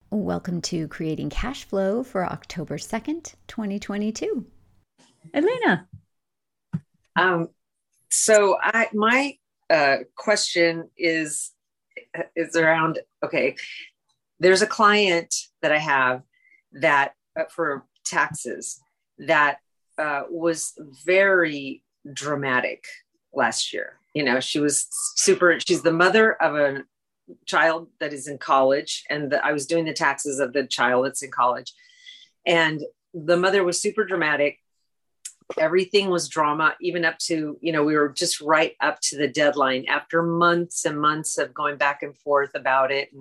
Welcome to Creating Cash Flow for October 2nd, 2022. Elena. Um, my question is around, okay, there's a client that I have that for taxes that was very dramatic last year. You know, she's the mother of a child that is in college, and I was doing the taxes of the child that's in college. And the mother was super dramatic. Everything was drama, even up to, we were just right up to the deadline after months and months of going back and forth about it.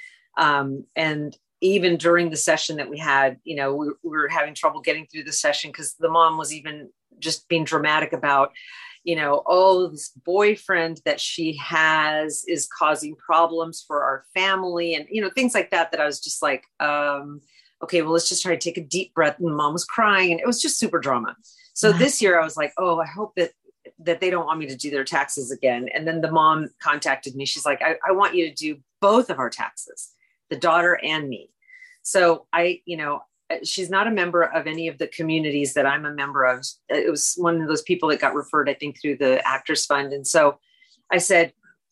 And even during the session that we had, we were having trouble getting through the session because the mom was even just being dramatic about, this boyfriend that she has is causing problems for our family and, things like that I was just like, okay, well, let's just try to take a deep breath. And mom was crying and it was just super drama. So this year I was like, oh, I hope that they don't want me to do their taxes again. And then the mom contacted me. She's like, I want you to do both of our taxes, the daughter and me. So she's not a member of any of the communities that I'm a member of. It was one of those people that got referred, I think, through the Actors Fund. And so I said,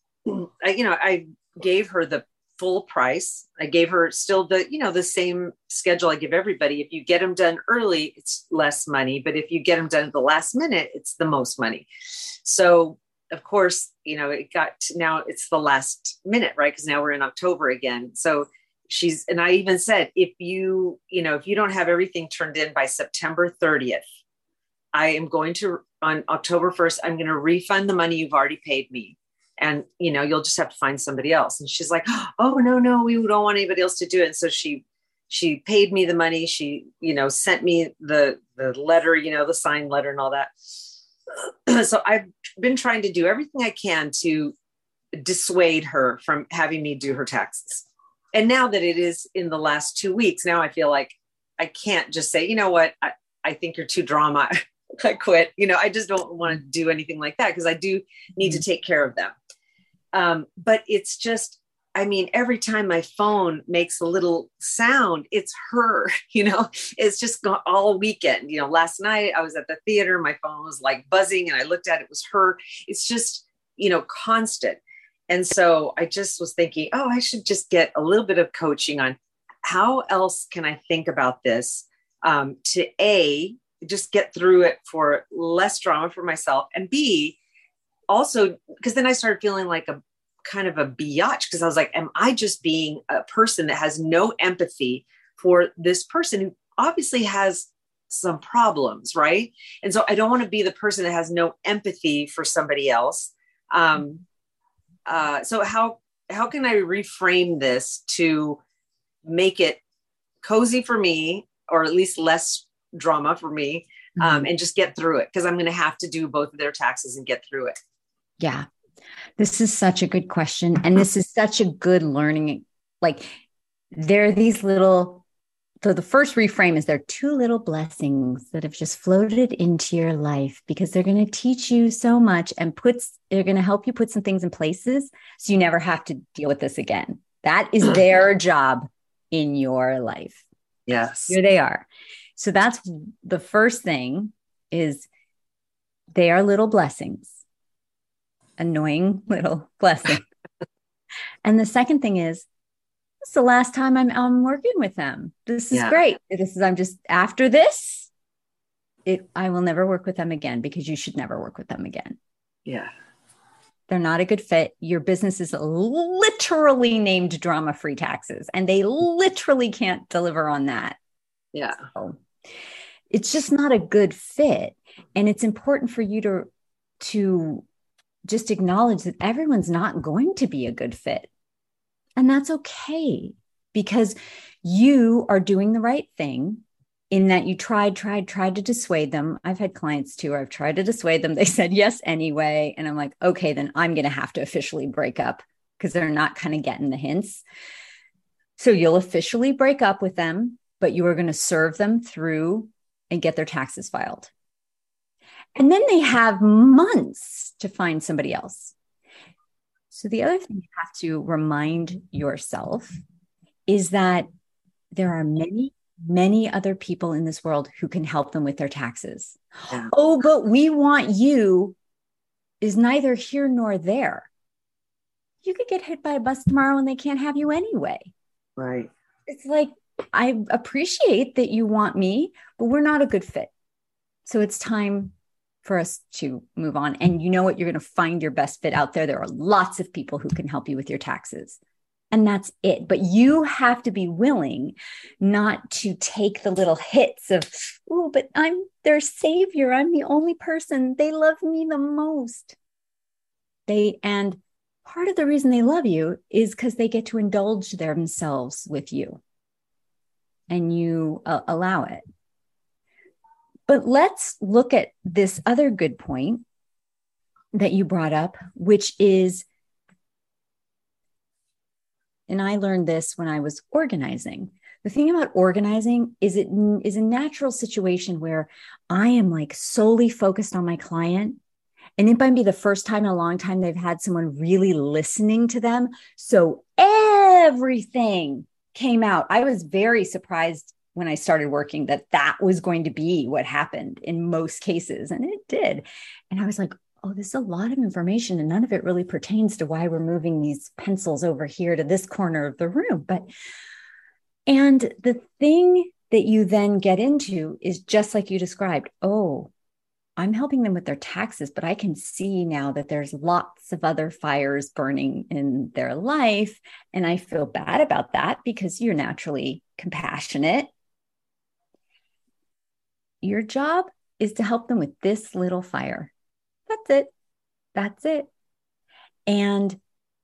I gave her the full price. I gave her still the same schedule I give everybody. If you get them done early, it's less money. But if you get them done at the last minute, it's the most money. So of course, now it's the last minute, right? Because now we're in October again. So and I even said, if you don't have everything turned in by September 30th, I am going to, on October 1st, I'm going to refund the money you've already paid me. And, you'll just have to find somebody else. And she's like, oh, no, we don't want anybody else to do it. And so she paid me the money. She, sent me the letter, the signed letter and all that. So I've been trying to do everything I can to dissuade her from having me do her taxes. And now that it is in the last 2 weeks, now I feel like I can't just say, you know what, I think you're too drama. I quit. I just don't want to do anything like that because I do need to take care of them. But it's just, every time my phone makes a little sound, it's her, it's just gone all weekend. Last night I was at the theater, my phone was like buzzing and I looked at it, it was her. It's just, constant. And so I just was thinking, I should just get a little bit of coaching on how else can I think about this to just get through it for less drama for myself, and B, also, because then I started feeling like a kind of a biatch because I was like, am I just being a person that has no empathy for this person who obviously has some problems, right? And so I don't want to be the person that has no empathy for somebody else. So how can I reframe this to make it cozy for me, or at least less drama for me, and just get through it? Because I'm going to have to do both of their taxes and get through it. Yeah, this is such a good question. And this is such a good learning. Like there are these so the first reframe is there are two little blessings that have just floated into your life because they're going to teach you so much and they're going to help you put some things in places so you never have to deal with this again. That is their job in your life. Yes. Here they are. So that's the first thing, is they are little blessings, annoying little blessings. And the second thing is, this is the last time I'm working with them. This is great. I'm just, after this, I will never work with them again, because you should never work with them again. Yeah. They're not a good fit. Your business is literally named Drama-Free Taxes, and they literally can't deliver on that. Yeah. So it's just not a good fit. And it's important for you to just acknowledge that everyone's not going to be a good fit. And that's okay, because you are doing the right thing in that you tried to dissuade them. I've had clients too, where I've tried to dissuade them. They said yes anyway. And I'm like, okay, then I'm going to have to officially break up, because they're not kind of getting the hints. So you'll officially break up with them, but you are going to serve them through and get their taxes filed. And then they have months to find somebody else. So the other thing you have to remind yourself is that there are many, many other people in this world who can help them with their taxes. Yeah. Oh, but we want you is neither here nor there. You could get hit by a bus tomorrow and they can't have you anyway. Right. It's like, I appreciate that you want me, but we're not a good fit. So it's time for us to move on. And you know what? You're going to find your best fit out there. There are lots of people who can help you with your taxes. And that's it. But you have to be willing not to take the little hits of, oh, but I'm their savior. I'm the only person. They love me the most. And part of the reason they love you is because they get to indulge themselves with you. And you allow it. But let's look at this other good point that you brought up, which is, and I learned this when I was organizing. The thing about organizing is it is a natural situation where I am like solely focused on my client. And it might be the first time in a long time they've had someone really listening to them. So everything came out. I was very surprised when I started working that was going to be what happened in most cases. And it did. And I was like, oh, this is a lot of information and none of it really pertains to why we're moving these pencils over here to this corner of the room. And the thing that you then get into is just like you described. Oh, I'm helping them with their taxes, but I can see now that there's lots of other fires burning in their life. And I feel bad about that because you're naturally compassionate. Your job is to help them with this little fire. That's it. That's it. And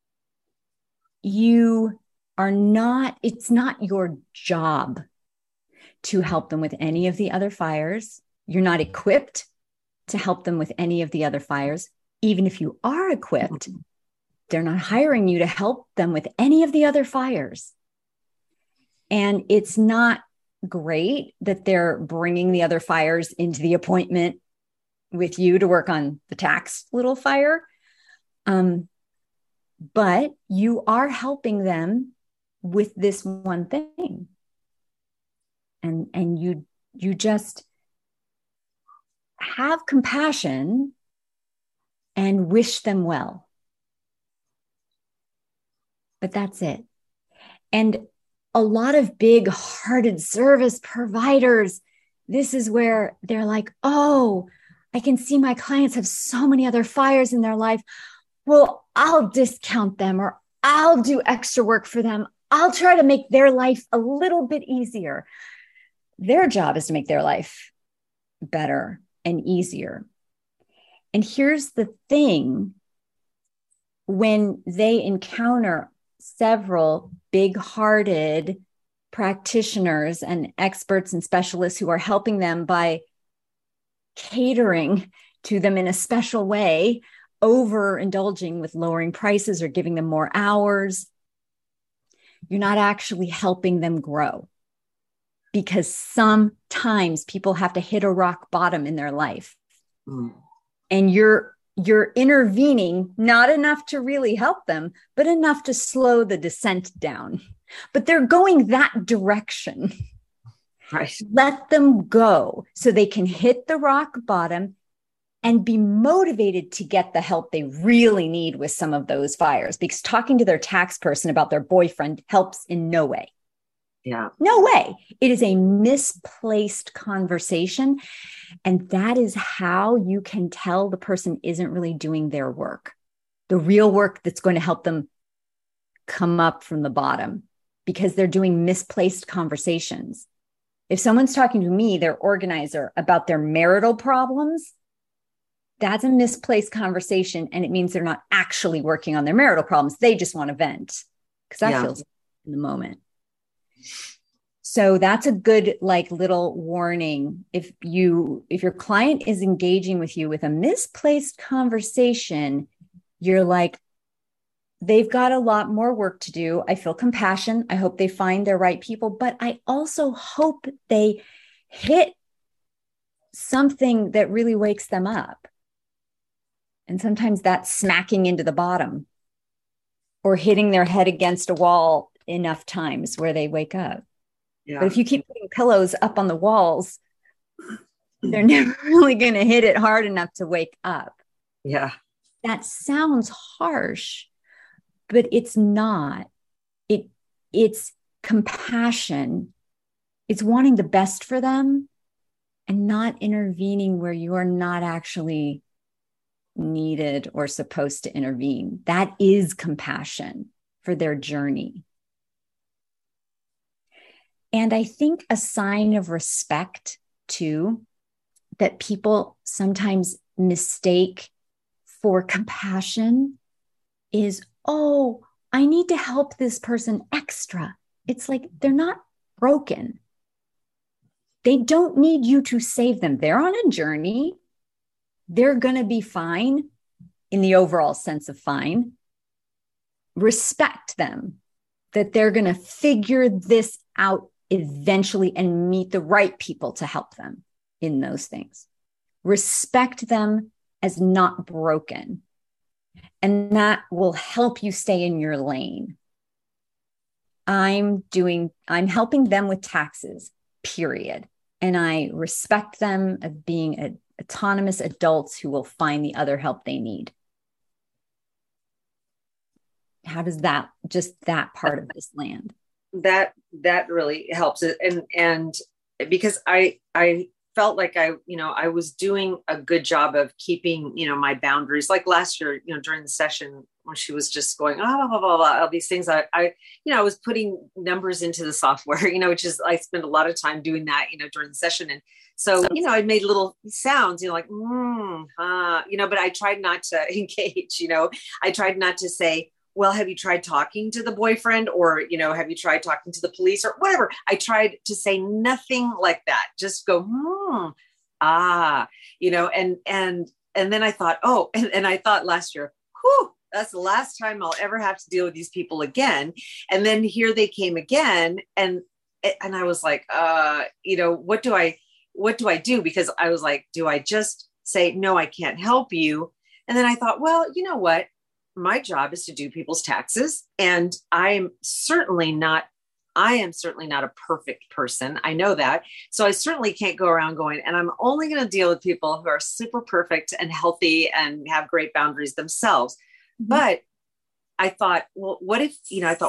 it's not your job to help them with any of the other fires. You're not equipped to help them with any of the other fires. Even if you are equipped, they're not hiring you to help them with any of the other fires. And it's not great that they're bringing the other fires into the appointment with you to work on the tax little fire. But you are helping them with this one thing. And you just have compassion and wish them well. But that's it. And a lot of big-hearted service providers, this is where they're like, oh, I can see my clients have so many other fires in their life. Well, I'll discount them or I'll do extra work for them. I'll try to make their life a little bit easier. Their job is to make their life better and easier. And here's the thing. When they encounter several big-hearted practitioners and experts and specialists who are helping them by catering to them in a special way, overindulging with lowering prices or giving them more hours, you're not actually helping them grow. Because sometimes people have to hit a rock bottom in their life. And you're intervening, not enough to really help them, but enough to slow the descent down. But they're going that direction. Right. Let them go so they can hit the rock bottom and be motivated to get the help they really need with some of those fires. Because talking to their tax person about their boyfriend helps in no way. Yeah. No way. It is a misplaced conversation. And that is how you can tell the person isn't really doing their work, the real work that's going to help them come up from the bottom, because they're doing misplaced conversations. If someone's talking to me, their organizer, about their marital problems, that's a misplaced conversation. And it means they're not actually working on their marital problems. They just want to vent because that feels in the moment. So that's a good little warning. If your client is engaging with you with a misplaced conversation, you're like, they've got a lot more work to do. I feel compassion. I hope they find their right people, but I also hope they hit something that really wakes them up. And sometimes that's smacking into the bottom or hitting their head against a wall enough times where they wake up. Yeah. But if you keep putting pillows up on the walls, they're never really going to hit it hard enough to wake up. Yeah. That sounds harsh, but it's not. It's compassion. It's wanting the best for them and not intervening where you are not actually needed or supposed to intervene. That is compassion for their journey. And I think a sign of respect, too, that people sometimes mistake for compassion is, oh, I need to help this person extra. It's like they're not broken. They don't need you to save them. They're on a journey. They're going to be fine in the overall sense of fine. Respect them, that they're going to figure this out eventually and meet the right people to help them in those things. Respect them as not broken. And that will help you stay in your lane. I'm helping them with taxes, period. And I respect them as being autonomous adults who will find the other help they need. How does that part of this land? That really helps it. And because I felt like I was doing a good job of keeping, my boundaries. Like last year, during the session when she was just going, blah, blah, blah, blah, all these things, I was putting numbers into the software, which is, I spend a lot of time doing that, during the session. And so, I made little sounds, like, but I tried not to engage, I tried not to say, well, have you tried talking to the boyfriend, or, have you tried talking to the police or whatever? I tried to say nothing like that. Just go, and then I thought, and I thought last year, that's the last time I'll ever have to deal with these people again. And then here they came again. And I was like, what do I do? Because I was like, do I just say, no, I can't help you? And then I thought, well, you know what? My job is to do people's taxes. And I am certainly not a perfect person. I know that. So I certainly can't go around going, and I'm only going to deal with people who are super perfect and healthy and have great boundaries themselves. Mm-hmm. But I thought, well, what if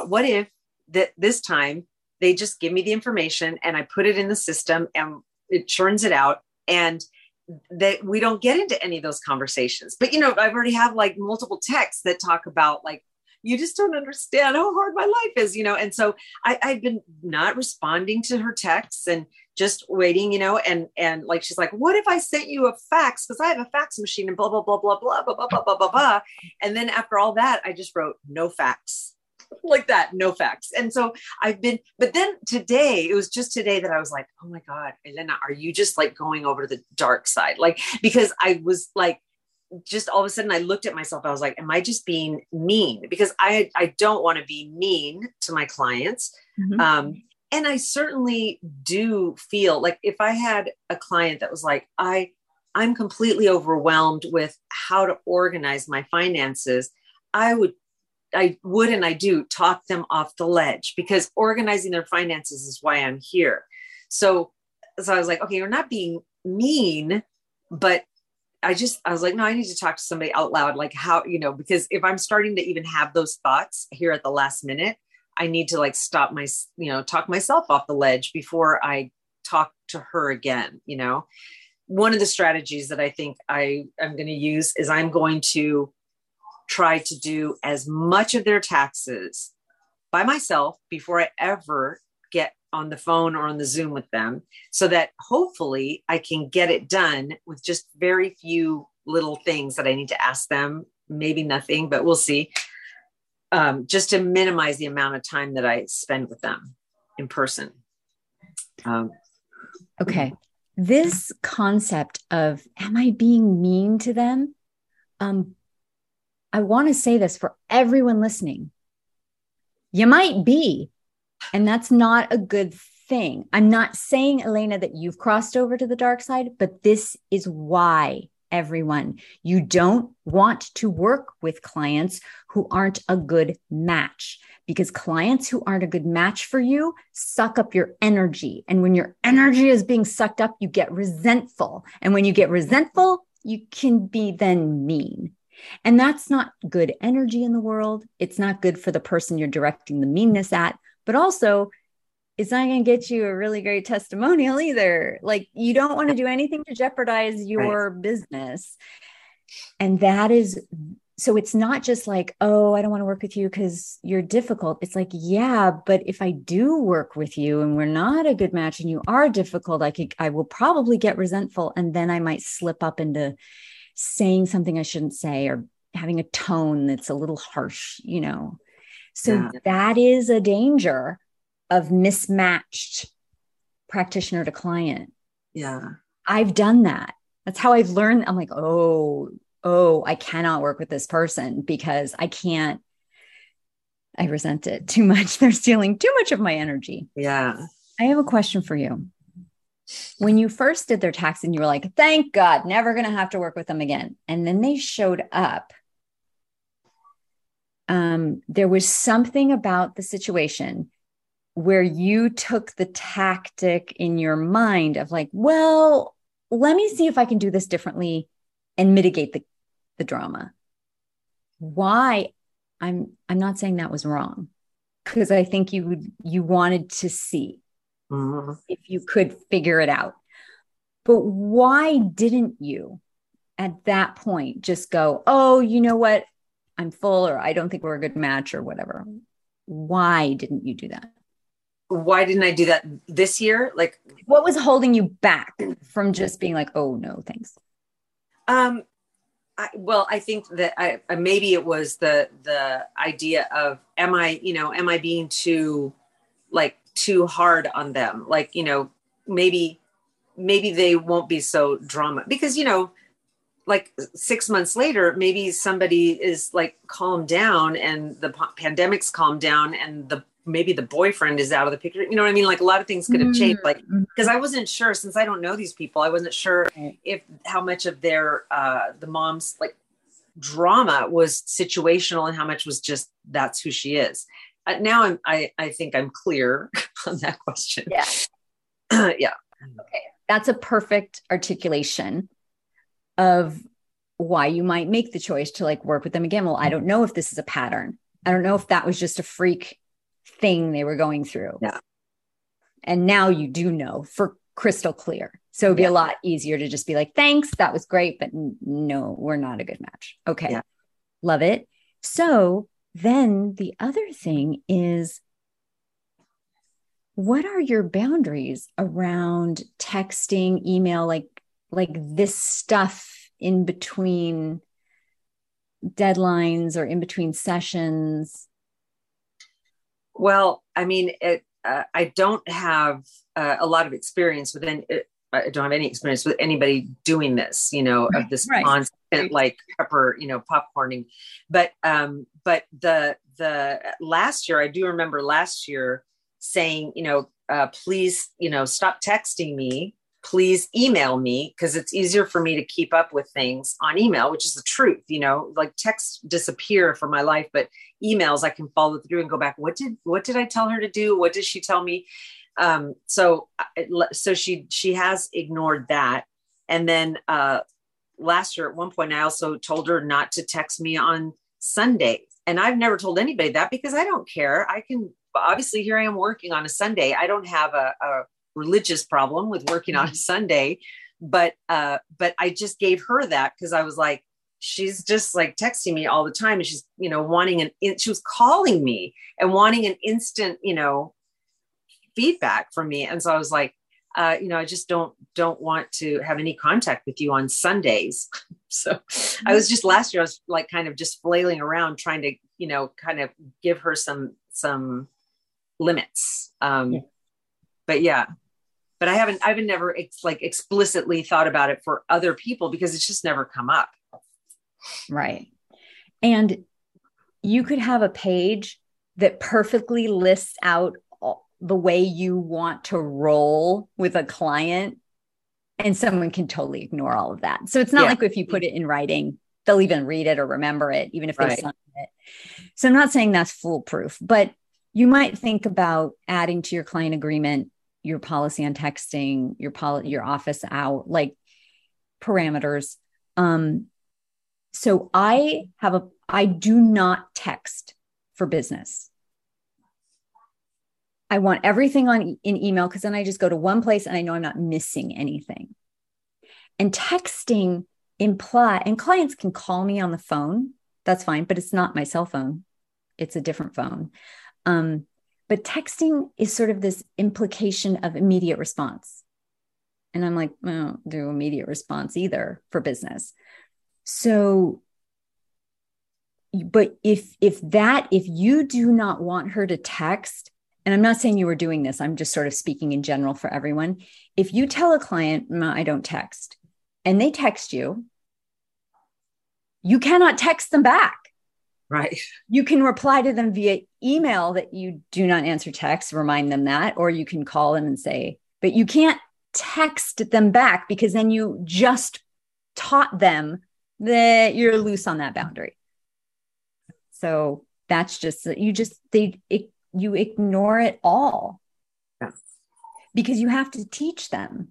this time they just give me the information and I put it in the system and it churns it out, and that we don't get into any of those conversations. But, I've already have like multiple texts that talk about like, you just don't understand how hard my life is, And so I've been not responding to her texts and just waiting, and like, she's like, what if I sent you a fax? Cause I have a fax machine and blah, blah, blah, blah, blah, blah, blah, blah, blah, blah, blah. And then after all that, I just wrote no fax. Like that, no facts. And so but then today, it was just today that I was like, oh my God, Elena, are you just like going over to the dark side? Like, because I was like, just all of a sudden I looked at myself, I was like, am I just being mean? Because I don't want to be mean to my clients. Mm-hmm. And I certainly do feel like if I had a client that was like, I'm completely overwhelmed with how to organize my finances, I would and I do talk them off the ledge, because organizing their finances is why I'm here. So I was like, okay, you're not being mean, but I was like, no, I need to talk to somebody out loud. Like how, because if I'm starting to even have those thoughts here at the last minute, I need to like stop talk myself off the ledge before I talk to her again. One of the strategies that I think I'm going to use is I'm going to try to do as much of their taxes by myself before I ever get on the phone or on the Zoom with them, so that hopefully I can get it done with just very few little things that I need to ask them, maybe nothing, but we'll see, just to minimize the amount of time that I spend with them in person. Okay. This concept of, am I being mean to them? I want to say this for everyone listening. You might be, and that's not a good thing. I'm not saying, Elena, that you've crossed over to the dark side, but this is why, everyone. You don't want to work with clients who aren't a good match, because clients who aren't a good match for you suck up your energy. And when your energy is being sucked up, you get resentful. And when you get resentful, you can be then mean. And that's not good energy in the world. It's not good for the person you're directing the meanness at, but also it's not going to get you a really great testimonial either. Like, you don't want to do anything to jeopardize your business. And that is, so it's not just like, oh, I don't want to work with you because you're difficult. It's like, yeah, but if I do work with you and we're not a good match and you are difficult, I will probably get resentful. And then I might slip up into saying something I shouldn't say, or having a tone that's a little harsh, you know? So that is a danger of mismatched practitioner to client. Yeah. I've done that. That's how I've learned. I'm like, oh, I cannot work with this person because I resent it too much. They're stealing too much of my energy. Yeah. I have a question for you. When you first did their tax and you were like, thank God, never going to have to work with them again. And then they showed up. There was something about the situation where you took the tactic in your mind of like, well, let me see if I can do this differently and mitigate the drama. Why? I'm not saying that was wrong, because I think you wanted to see if you could figure it out. But why didn't you at that point just go, oh, you know what? I'm full, or I don't think we're a good match, or whatever. Why didn't you do that? Why didn't I do that this year? Like, what was holding you back from just being like, oh no, thanks? I think that maybe it was the idea of, am I being too hard on them? Like, maybe they won't be so drama, because, like 6 months later, maybe somebody is like calmed down and the pandemic's calmed down and maybe the boyfriend is out of the picture. You know what I mean? Like, a lot of things could have changed. Like, because I wasn't sure, since I don't know these people, I wasn't sure if how much of their, the mom's like drama was situational and how much was just, that's who she is. Now I think I'm clear on that question. Yeah. Yeah. Okay. That's a perfect articulation of why you might make the choice to like work with them again. Well, I don't know if this is a pattern. I don't know if that was just a freak thing they were going through. Yeah. And now you do know for crystal clear. So it'd be a lot easier to just be like, thanks, that was great, but no, we're not a good match. Okay. Yeah. Love it. So then the other thing is, what are your boundaries around texting, email, like this stuff in between deadlines or in between sessions? Well, I mean, I don't have a lot of experience with I don't have any experience with anybody doing this, of this constant like pepper, popcorning. But the last year, I do remember last year saying, please, stop texting me. Please email me, because it's easier for me to keep up with things on email, which is the truth. Like, texts disappear from my life, but emails I can follow through and go back. What did I tell her to do? What did she tell me? So she has ignored that. And then last year at one point, I also told her not to text me on Sunday. And I've never told anybody that, because I don't care. I can, obviously, here I am working on a Sunday. I don't have a religious problem with working on a Sunday, but I just gave her that because I was like, she's just like texting me all the time, and she's wanting she was calling me and wanting an instant feedback from me, and so I was like, I just don't want to have any contact with you on Sundays. So I was just, last year I was like kind of just flailing around trying to kind of give her some limits. But I haven't never explicitly thought about it for other people, because it's just never come up. Right. And you could have a page that perfectly lists out the way you want to roll with a client, and someone can totally ignore all of that. So it's not like if you put it in writing, they'll even read it or remember it, even if they signed it. So I'm not saying that's foolproof, but you might think about adding to your client agreement your policy on texting, your office hour, like parameters. So I do not text for business. I want everything in email, because then I just go to one place and I know I'm not missing anything. And texting and clients can call me on the phone. That's fine, but it's not my cell phone. It's a different phone. But texting is sort of this implication of immediate response. And I'm like, I don't do immediate response either for business. So, but if you do not want her to text, and I'm not saying you were doing this, I'm just sort of speaking in general for everyone. If you tell a client, I don't text, and they text you, you cannot text them back. Right. You can reply to them via email that you do not answer text, remind them that, or you can call them and say, but you can't text them back, because then you just taught them that you're loose on that boundary. So that's just, you ignore it all. Yeah. Because you have to teach them.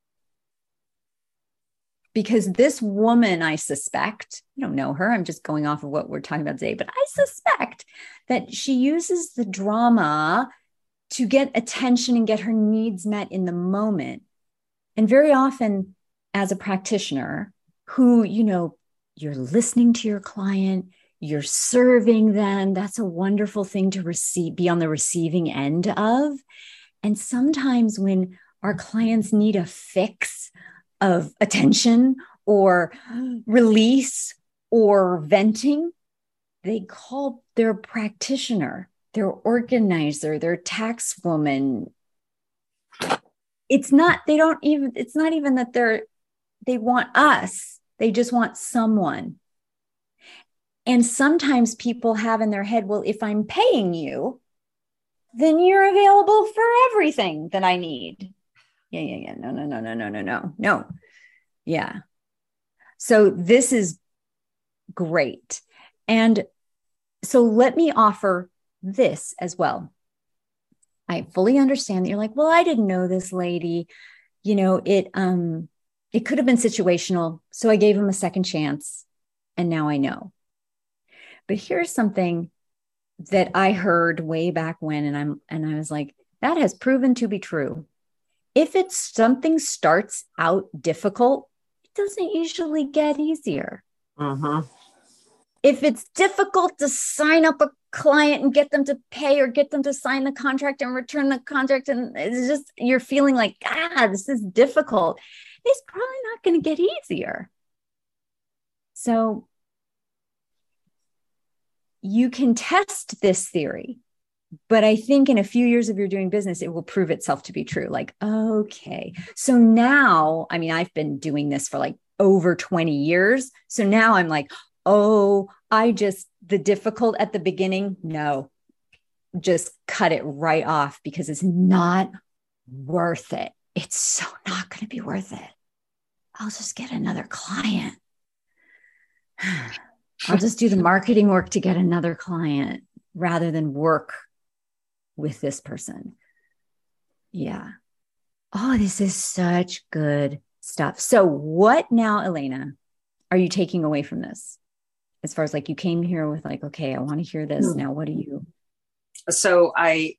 Because this woman, I suspect, I don't know her, I'm just going off of what we're talking about today, but I suspect that she uses the drama to get attention and get her needs met in the moment. And very often, as a practitioner who, you're listening to your client, you're serving them, that's a wonderful thing to be on the receiving end of. And sometimes when our clients need a fix of attention or release or venting, they call their practitioner, their organizer, their tax woman. It's not even that they want us. They just want someone. And sometimes people have in their head, well, if I'm paying you, then you're available for everything that I need. Yeah. No. Yeah. So this is great. And so let me offer this as well. I fully understand that you're like, well, I didn't know this lady. It could have been situational. So I gave him a second chance, and now I know. But here's something that I heard way back when, and I was like, that has proven to be true. If something starts out difficult, it doesn't usually get easier. Uh-huh. If it's difficult to sign up a client and get them to pay or get them to sign the contract and return the contract, and it's just, you're feeling like, this is difficult, it's probably not going to get easier. So you can test this theory, but I think in a few years of your doing business, it will prove itself to be true. Like, okay, so now, I've been doing this for like over 20 years. So now I'm like, the difficult at the beginning, no, just cut it right off, because it's not worth it. It's so not going to be worth it. I'll just get another client. I'll just do the marketing work to get another client rather than work with this person. Yeah. Oh, this is such good stuff. So what now, Elena, are you taking away from this? As far as like, you came here with like, okay, I want to hear this. Now, what do you? So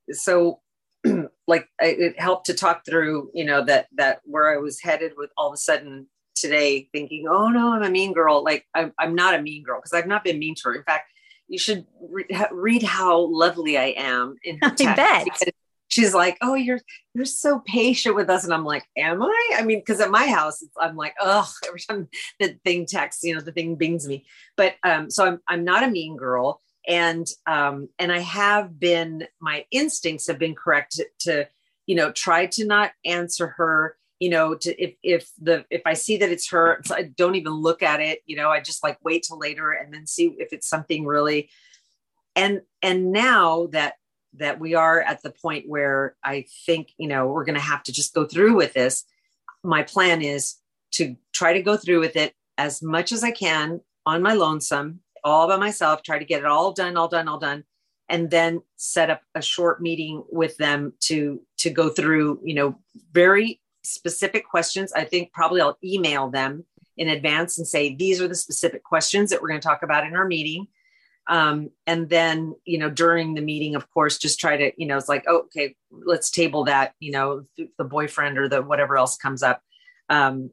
it helped to talk through, that where I was headed with all of a sudden today thinking, oh no, I'm a mean girl. Like I'm not a mean girl, because I've not been mean to her. In fact, you should read how lovely I am in her text. I bet. She's like, oh, you're so patient with us. And I'm like, am I? Because at my house, I'm like, oh, every time the thing texts, the thing bings me. But so I'm not a mean girl. And I have been, my instincts have been correct to try to not answer her, if I see that it's her, I don't even look at it. I just like wait till later and then see if it's something really. And now that we are at the point where I think, we're going to have to just go through with this. My plan is to try to go through with it as much as I can on my lonesome, all by myself, try to get it all done. and then set up a short meeting with them to go through, very specific questions. I think probably I'll email them in advance and say, these are the specific questions that we're going to talk about in our meeting. And then, during the meeting, of course, just try to, it's like, oh, okay, let's table that, the boyfriend or the whatever else comes up. And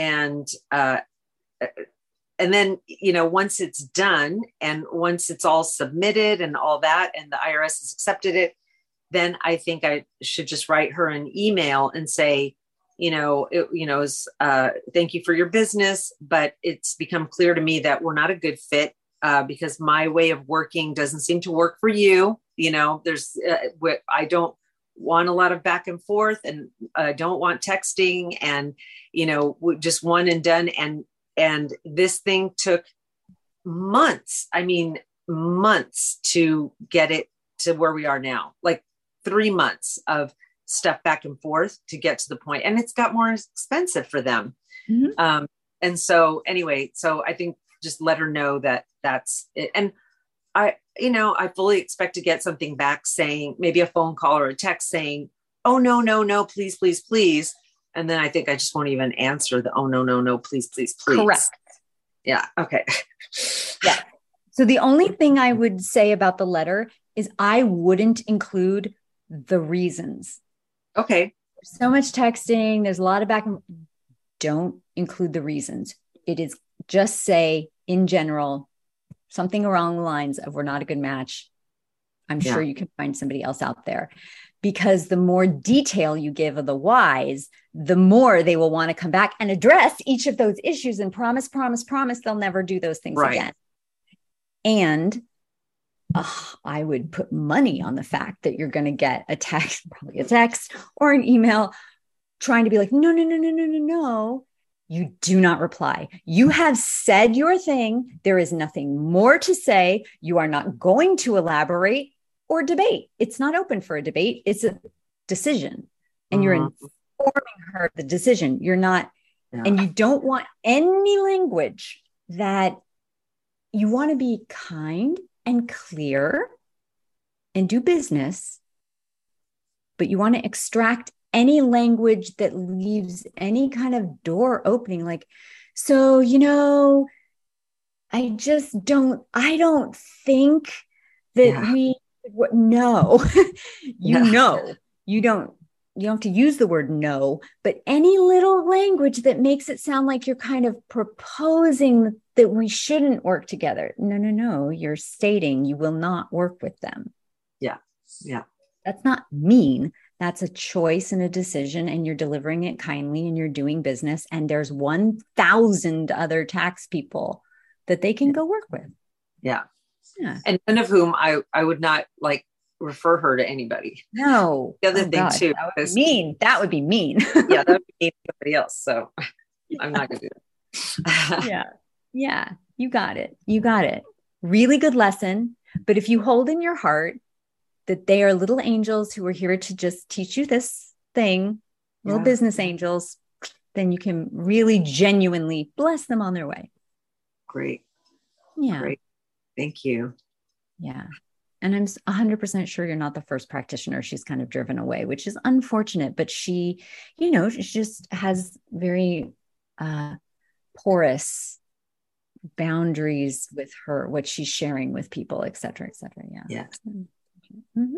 then, once it's done and once it's all submitted and all that, and the IRS has accepted it, then I think I should just write her an email and say, thank you for your business, but it's become clear to me that we're not a good fit because my way of working doesn't seem to work for you. I don't want a lot of back and forth, and don't want texting, and, just one and done. And this thing took months. I mean, months to get it to where we are now, like 3 months of stuff back and forth to get to the point. And it's got more expensive for them. Mm-hmm. And so anyway, so I think just let her know that that's it. And I fully expect to get something back saying, maybe a phone call or a text saying, oh, no, please, please, please. And then I think I just won't even answer the, oh, no, please, please, please. Correct. Yeah. Okay. Yeah. So the only thing I would say about the letter is I wouldn't include the reasons. Okay. There's so much texting. There's a lot of back and don't include the reasons. It is just say in general, something along the lines of we're not a good match. I'm sure you can find somebody else out there, because the more detail you give of the whys, the more they will want to come back and address each of those issues and promise they'll never do those things again. And I would put money on the fact that you're going to get probably a text or an email trying to be like, no. You do not reply. You have said your thing. There is nothing more to say. You are not going to elaborate or debate. It's not open for a debate. It's a decision. And you're informing her the decision. You're not, and you don't want any language that you want to be kind and clear and do business, but you want to extract any language that leaves any kind of door opening. Like, so, I don't think that no, you don't have to use the word no, but any little language that makes it sound like you're kind of proposing that we shouldn't work together. No, you're stating you will not work with them. Yeah. That's not mean. That's a choice and a decision, and you're delivering it kindly and you're doing business. And there's 1,000 other tax people that they can go work with. Yeah. And none of whom I would not refer her to anybody. No. The other thing too. That would be mean. That would be mean. Yeah. That would be mean to somebody else. So I'm not going to do that. Yeah. You got it. Really good lesson. But if you hold in your heart that they are little angels who are here to just teach you this thing, little business angels, then you can really genuinely bless them on their way. Great. Yeah. Great. Thank you. Yeah. And I'm 100% sure you're not the first practitioner she's kind of driven away, which is unfortunate, but she just has very porous boundaries with what she's sharing with people, et cetera, et cetera. Yeah. Yes. Mm-hmm.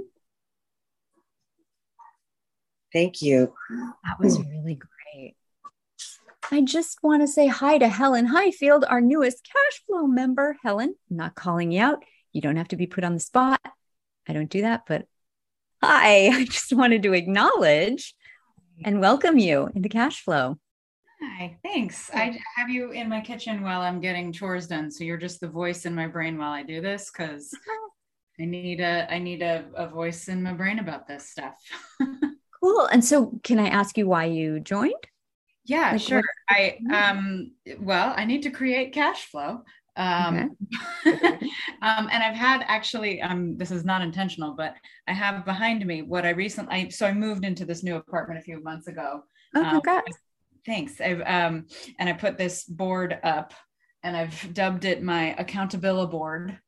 Thank you. That was really great. I just want to say hi to Helen Highfield, our newest cash flow member. Helen, I'm not calling you out. You don't have to be put on the spot. I don't do that, but hi. I just wanted to acknowledge and welcome you into cash flow. Hi, thanks. I have you in my kitchen while I'm getting chores done. So you're just the voice in my brain while I do this, because I need a voice in my brain about this stuff. Cool. And so can I ask you why you joined? Yeah, sure. I need to create cash flow. And I've had actually, this is not intentional, but I have behind me what I moved into this new apartment a few months ago. Oh, congrats. Thanks. And I put this board up and I've dubbed it my accountability board.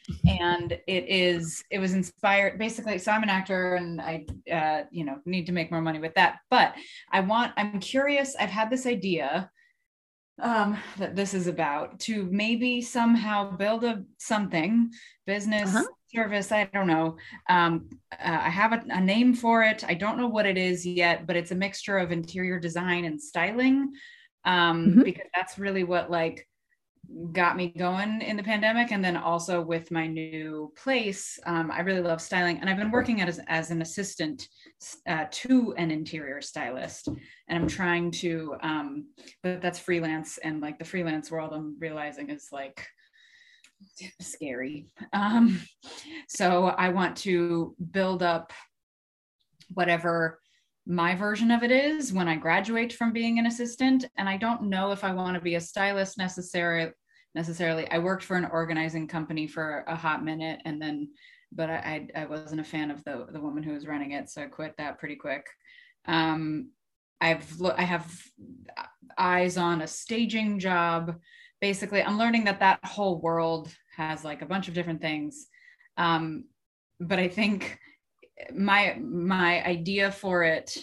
And it was inspired basically. So I'm an actor and I, need to make more money with that. But I'm curious. I've had this idea that this is about to maybe somehow build something business service. I don't know. I have a name for it. I don't know what it is yet, but it's a mixture of interior design and styling. Because that's really what like got me going in the pandemic. And then also with my new place, I really love styling, and I've been working as an assistant to an interior stylist, and I'm trying to, but that's freelance, and like the freelance world I'm realizing is like scary. So I want to build up whatever my version of it is when I graduate from being an assistant. And I don't know if I want to be a stylist necessarily. I worked for an organizing company for a hot minute, and then, but I wasn't a fan of the woman who was running it, so I quit that pretty quick. I have eyes on a staging job. Basically, I'm learning that whole world has like a bunch of different things. But I think my idea for it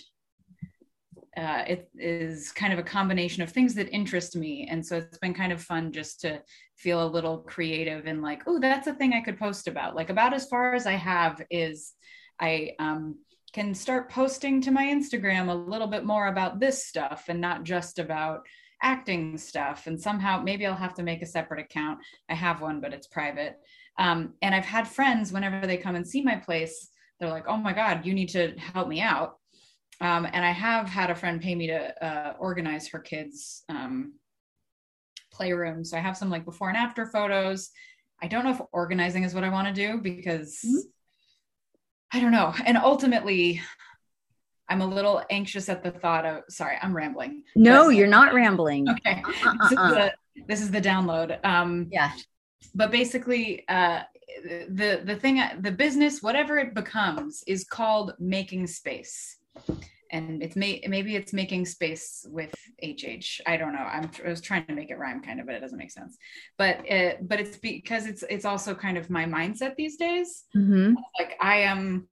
is kind of a combination of things that interest me, and so it's been kind of fun just to feel a little creative and like, oh, that's a thing I could post about. Like about as far as I have is I can start posting to my Instagram a little bit more about this stuff and not just about acting stuff. And somehow maybe I'll have to make a separate account. I have one, but it's private. And I've had friends, whenever they come and see my place, they're like, oh my God, you need to help me out. And I have had a friend pay me to organize her kids' playroom. So I have some like before and after photos. I don't know if organizing is what I want to do because I don't know. And ultimately, I'm a little anxious at the thought of, sorry, I'm rambling. No, you're not rambling. Okay. This is the download. Yeah. But basically, the thing, the business, whatever it becomes, is called making space. And it's maybe it's making space with HH. I don't know. I was trying to make it rhyme kind of, but it doesn't make sense. But it's because it's also kind of my mindset these days. Like I am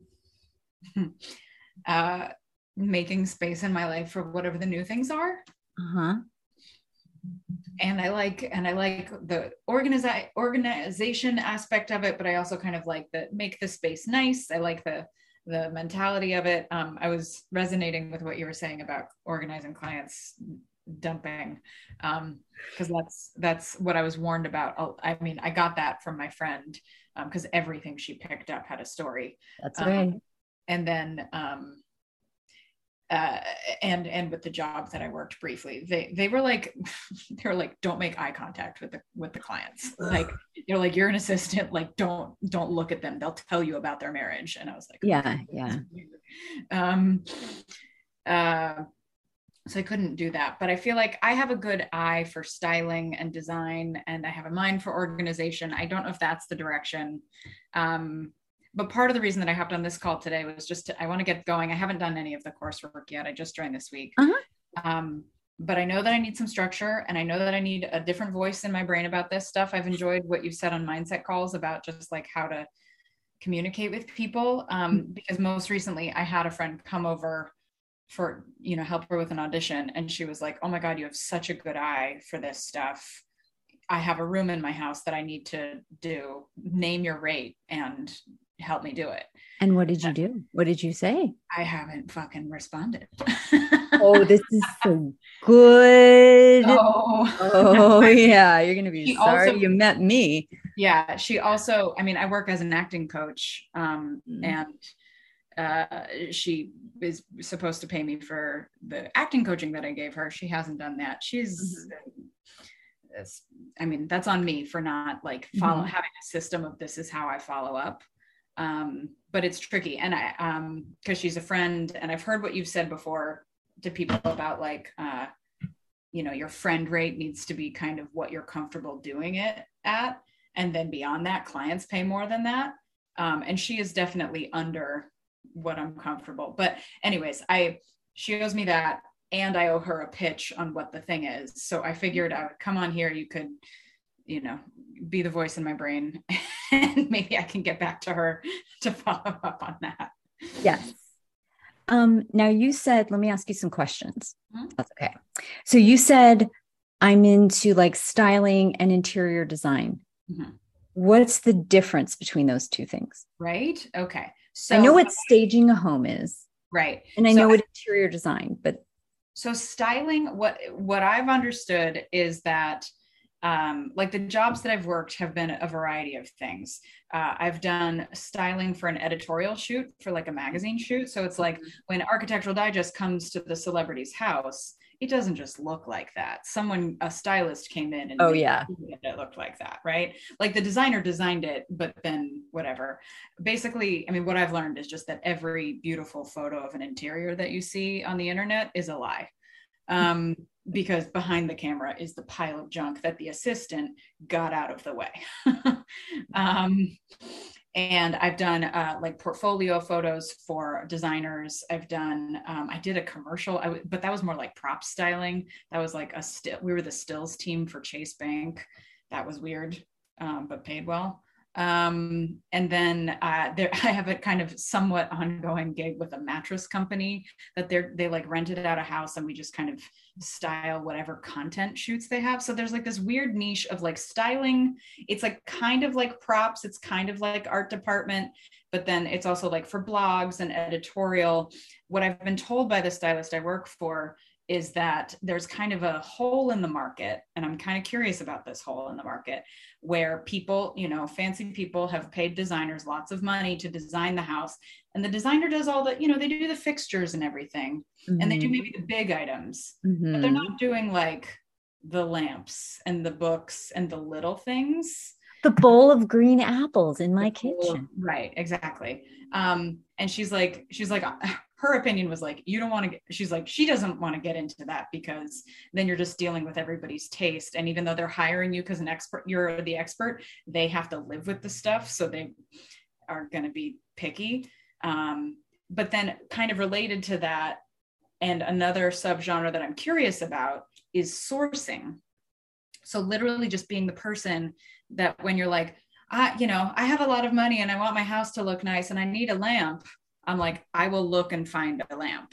making space in my life for whatever the new things are. And I like the organization aspect of it, but I also kind of like the make the space nice. I like the mentality of it. I was resonating with what you were saying about organizing clients dumping, because that's what I was warned about. I mean, I got that from my friend because everything she picked up had a story. That's right. And then and with the job that I worked briefly, they were like, don't make eye contact with the clients. Like, they're like, you're an assistant, like don't look at them. They'll tell you about their marriage. And I was like, yeah. So I couldn't do that, but I feel like I have a good eye for styling and design, and I have a mind for organization. I don't know if that's the direction. But part of the reason that I hopped on this call today was just I want to get going. I haven't done any of the coursework yet. I just joined this week. But I know that I need some structure, and I know that I need a different voice in my brain about this stuff. I've enjoyed what you said on mindset calls about just like how to communicate with people. Because most recently I had a friend come over for, help her with an audition. And she was like, oh my God, you have such a good eye for this stuff. I have a room in my house that I need to do. Name your rate and help me do it. And what did you do? What did you say? I haven't fucking responded. Oh, this is so good. Oh yeah. You're going to be sorry you met me. Yeah. She also, I work as an acting coach, and she is supposed to pay me for the acting coaching that I gave her. She hasn't done that. That's on me for not like having a system of this is how I follow up. But it's tricky. And I, cause she's a friend, and I've heard what you've said before to people about like, your friend rate needs to be kind of what you're comfortable doing it at. And then beyond that, clients pay more than that. And she is definitely under what I'm comfortable. But anyways, she owes me that, and I owe her a pitch on what the thing is. So I figured I would come on here. You could, be the voice in my brain and maybe I can get back to her to follow up on that. Yes. Now you said, let me ask you some questions. Mhm. That's okay. So you said, I'm into like styling and interior design. Mhm. What's the difference between those two things? Right. Okay. I know what staging a home is, right. and I know what interior design, but so styling, what I've understood is that like the jobs that I've worked have been a variety of things. I've done styling for an editorial shoot for like a magazine shoot. So it's like when Architectural Digest comes to the celebrity's house, it doesn't just look like that. A stylist came in and it looked like that, right? Like the designer designed it, but then whatever. Basically, I mean, what I've learned is just that every beautiful photo of an interior that you see on the internet is a lie. Because behind the camera is the pile of junk that the assistant got out of the way. And I've done like portfolio photos for designers. I did a commercial, but that was more like prop styling. That was like we were the stills team for Chase Bank. That was weird, but paid well. And then I have a kind of somewhat ongoing gig with a mattress company that they like rented out a house, and we just kind of style whatever content shoots they have. So there's like this weird niche of like styling. It's like kind of like props. It's kind of like art department, but then it's also like for blogs and editorial. What I've been told by the stylist I work for is that there's kind of a hole in the market, and I'm kind of curious about this hole in the market, where people, fancy people have paid designers lots of money to design the house, and the designer does all the, they do the fixtures and everything, and they do maybe the big items, but they're not doing like the lamps and the books and the little things. The bowl of green apples in my kitchen. Right, exactly. And she's like, her opinion was like, you don't want to she's like, she doesn't want to get into that, because then you're just dealing with everybody's taste. And even though they're hiring you because you're the expert, they have to live with the stuff. So they are going to be picky. But then kind of related to that, and another subgenre that I'm curious about is sourcing. So literally just being the person that when you're like, I have a lot of money and I want my house to look nice and I need a lamp, I'm like, I will look and find a lamp.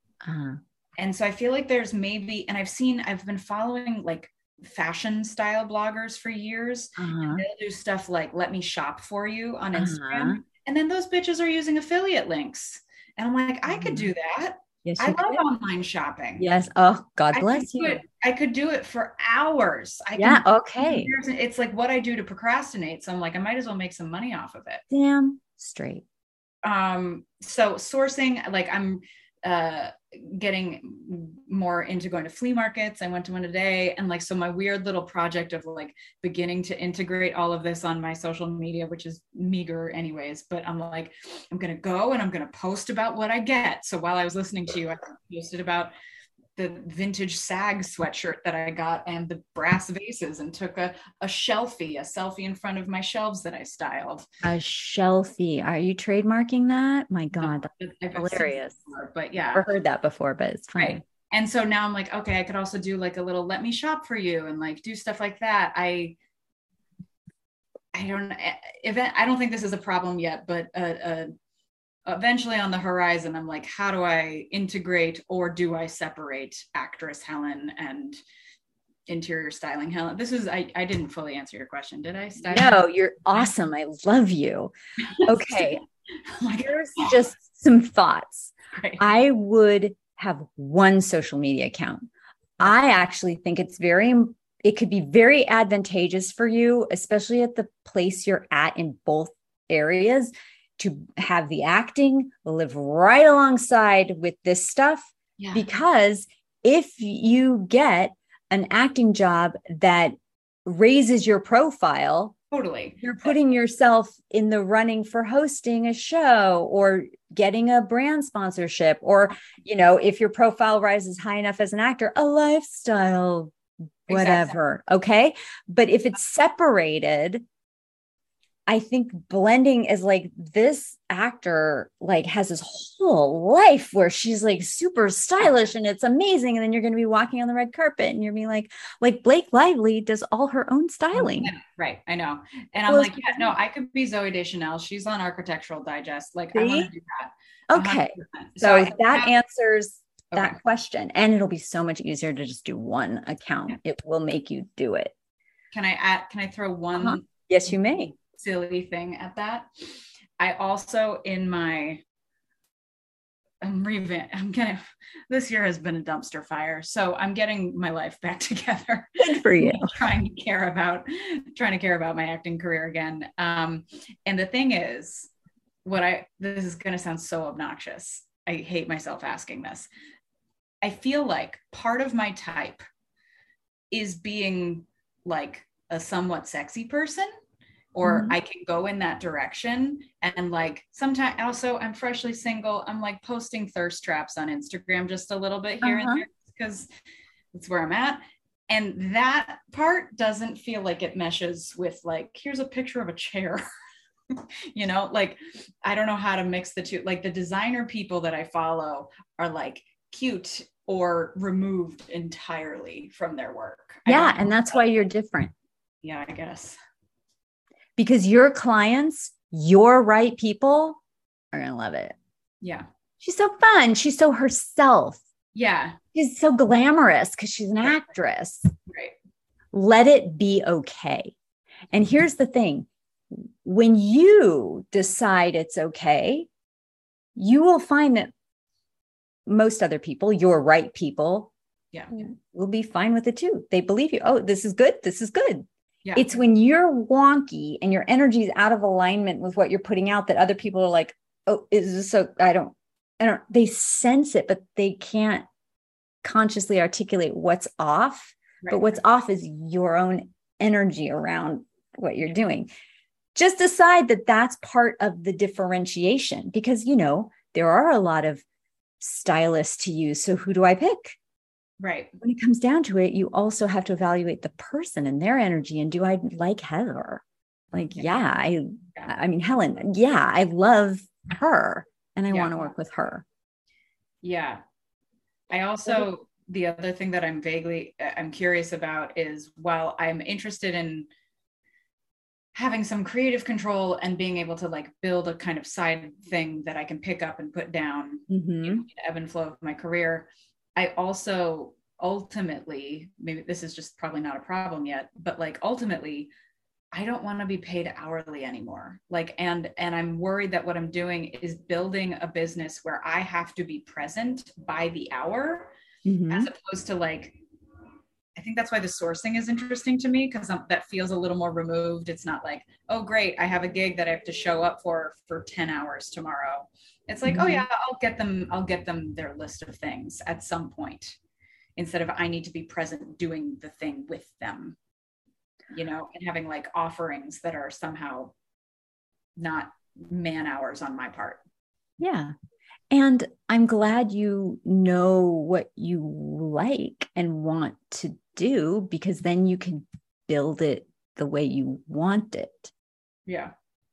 And so I feel like there's maybe, and I've been following like fashion style bloggers for years. And they'll do stuff like, let me shop for you on Instagram. And then those bitches are using affiliate links. And I'm like, I could do that. Yes, I love online shopping. Yes. Oh, God bless you. I could do it for hours. Okay. It's like what I do to procrastinate. So I'm like, I might as well make some money off of it. Damn straight. So sourcing, like I'm getting more into going to flea markets. I went to one today, and like, so my weird little project of like beginning to integrate all of this on my social media, which is meager anyways, but I'm like, I'm going to go and I'm going to post about what I get. So while I was listening to you, I posted about the vintage SAG sweatshirt that I got and the brass vases, and took a selfie in front of my shelves that I styled. A shelfie. Are you trademarking that? My God, that's hilarious. Before, but yeah. Never heard that before, but it's funny. Right. And so now I'm like, okay, I could also do like a little let me shop for you and like do stuff like that. I don't think this is a problem yet, but eventually on the horizon, I'm like, how do I integrate, or do I separate actress Helen and interior styling Helen? I didn't fully answer your question, did I? No, you're awesome. I love you. Okay. Here's just some thoughts. Right. I would have one social media account. I actually think it could be very advantageous for you, especially at the place you're at in both areas, to have the acting live right alongside with this stuff. Yeah. Because if you get an acting job that raises your profile, totally, you're putting yourself in the running for hosting a show or getting a brand sponsorship, or, if your profile rises high enough as an actor, a lifestyle, whatever. Exactly. Okay. But if it's separated, I think blending is like, this actor like has this whole life where she's like super stylish and it's amazing. And then you're going to be walking on the red carpet and you're being like Blake Lively does all all her own styling. Right. I know. And I'm like, yeah, no, I could be Zooey Deschanel. She's on Architectural Digest. Like, I want to do that. Okay. 100%. So that answers that question. And it'll be so much easier to just do one account. Yeah. It will make you do it. Can I throw one? Yes, you may. Silly thing at that. I also this year has been a dumpster fire. So I'm getting my life back together. Good for you. trying to care about my acting career again. And the thing is, this is going to sound so obnoxious. I hate myself asking this. I feel like part of my type is being like a somewhat sexy person, or I can go in that direction. And like, sometimes also I'm freshly single. I'm like posting thirst traps on Instagram just a little bit here and there because that's where I'm at. And that part doesn't feel like it meshes with like, here's a picture of a chair. You know, like, I don't know how to mix the two. Like, the designer people that I follow are like cute or removed entirely from their work. Yeah. And that's why you're different. Yeah, I guess. Because your clients, your right people are going to love it. Yeah. She's so fun. She's so herself. Yeah. She's so glamorous because she's an actress. Right. Let it be okay. And here's the thing. When you decide it's okay, you will find that most other people, your right people, will be fine with it too. They believe you. Oh, this is good. This is good. Yeah. It's when you're wonky and your energy is out of alignment with what you're putting out that other people are like, oh, is this so? I don't, they sense it, but they can't consciously articulate what's off. Right. But what's off is your own energy around what you're doing. Just decide that that's part of the differentiation because, you know, there are a lot of stylists to use. So who do I pick? Right. When it comes down to it, you also have to evaluate the person and their energy. And do I like Heather? Like, I mean, Helen, I love her and I want to work with her. Yeah. I also, the other thing that I'm curious about is while I'm interested in having some creative control and being able to like build a kind of side thing that I can pick up and put down in ebb and flow of my career, I also ultimately, maybe this is just probably not a problem yet, but like ultimately, I don't want to be paid hourly anymore. Like, and I'm worried that what I'm doing is building a business where I have to be present by the hour, as opposed to like, I think that's why the sourcing is interesting to me because that feels a little more removed. It's not like, oh, great, I have a gig that I have to show up for 10 hours tomorrow. It's like, oh yeah, I'll get them their list of things at some point instead of I need to be present doing the thing with them, you know, and having like offerings that are somehow not man hours on my part. Yeah. And I'm glad you know what you like and want to do because then you can build it the way you want it. Yeah.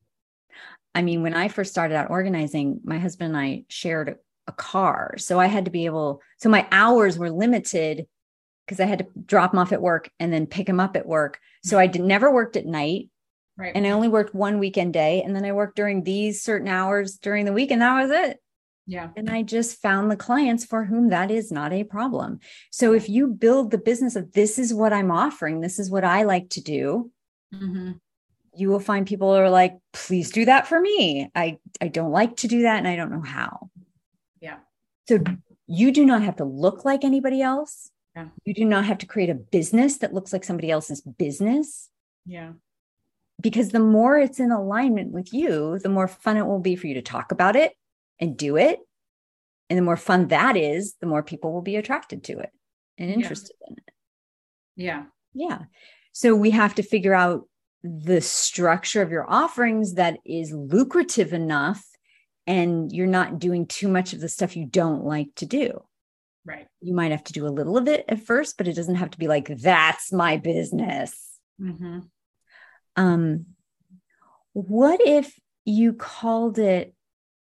I mean, when I first started out organizing, my husband and I shared a car. So I had to be so my hours were limited because I had to drop him off at work and then pick him up at work. So I never worked at night. Right. And I only worked one weekend day. And then I worked during these certain hours during the week. And that was it. Yeah. And I just found the clients for whom that is not a problem. So if you build the business of this is what I'm offering, this is what I like to do, you will find people who are like, please do that for me. I don't like to do that. And I don't know how. Yeah. So you do not have to look like anybody else. Yeah. You do not have to create a business that looks like somebody else's business. Yeah. Because the more it's in alignment with you, the more fun it will be for you to talk about it and do it. And the more fun that is, the more people will be attracted to it and interested in it. Yeah. Yeah. So we have to figure out the structure of your offerings that is lucrative enough and you're not doing too much of the stuff you don't like to do. Right. You might have to do a little of it at first, but it doesn't have to be like, that's my business. What if you called it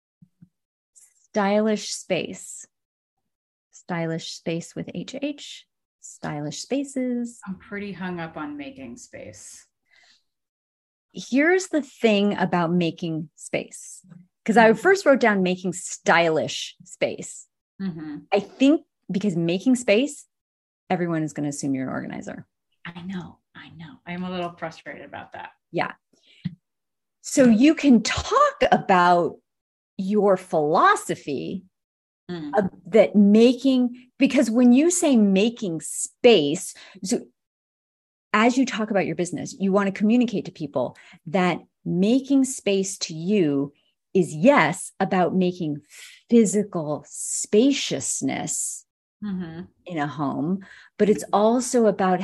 stylish space? Stylish space with HH, stylish spaces. I'm pretty hung up on making space. Here's the thing about making space, because I first wrote down making stylish space. Mm-hmm. I think because making space, everyone is going to assume you're an organizer. I know. I'm a little frustrated about that. Yeah. So you can talk about your philosophy that because when you say making space, so as you talk about your business, you want to communicate to people that making space to you is, yes, about making physical spaciousness in a home, but it's also about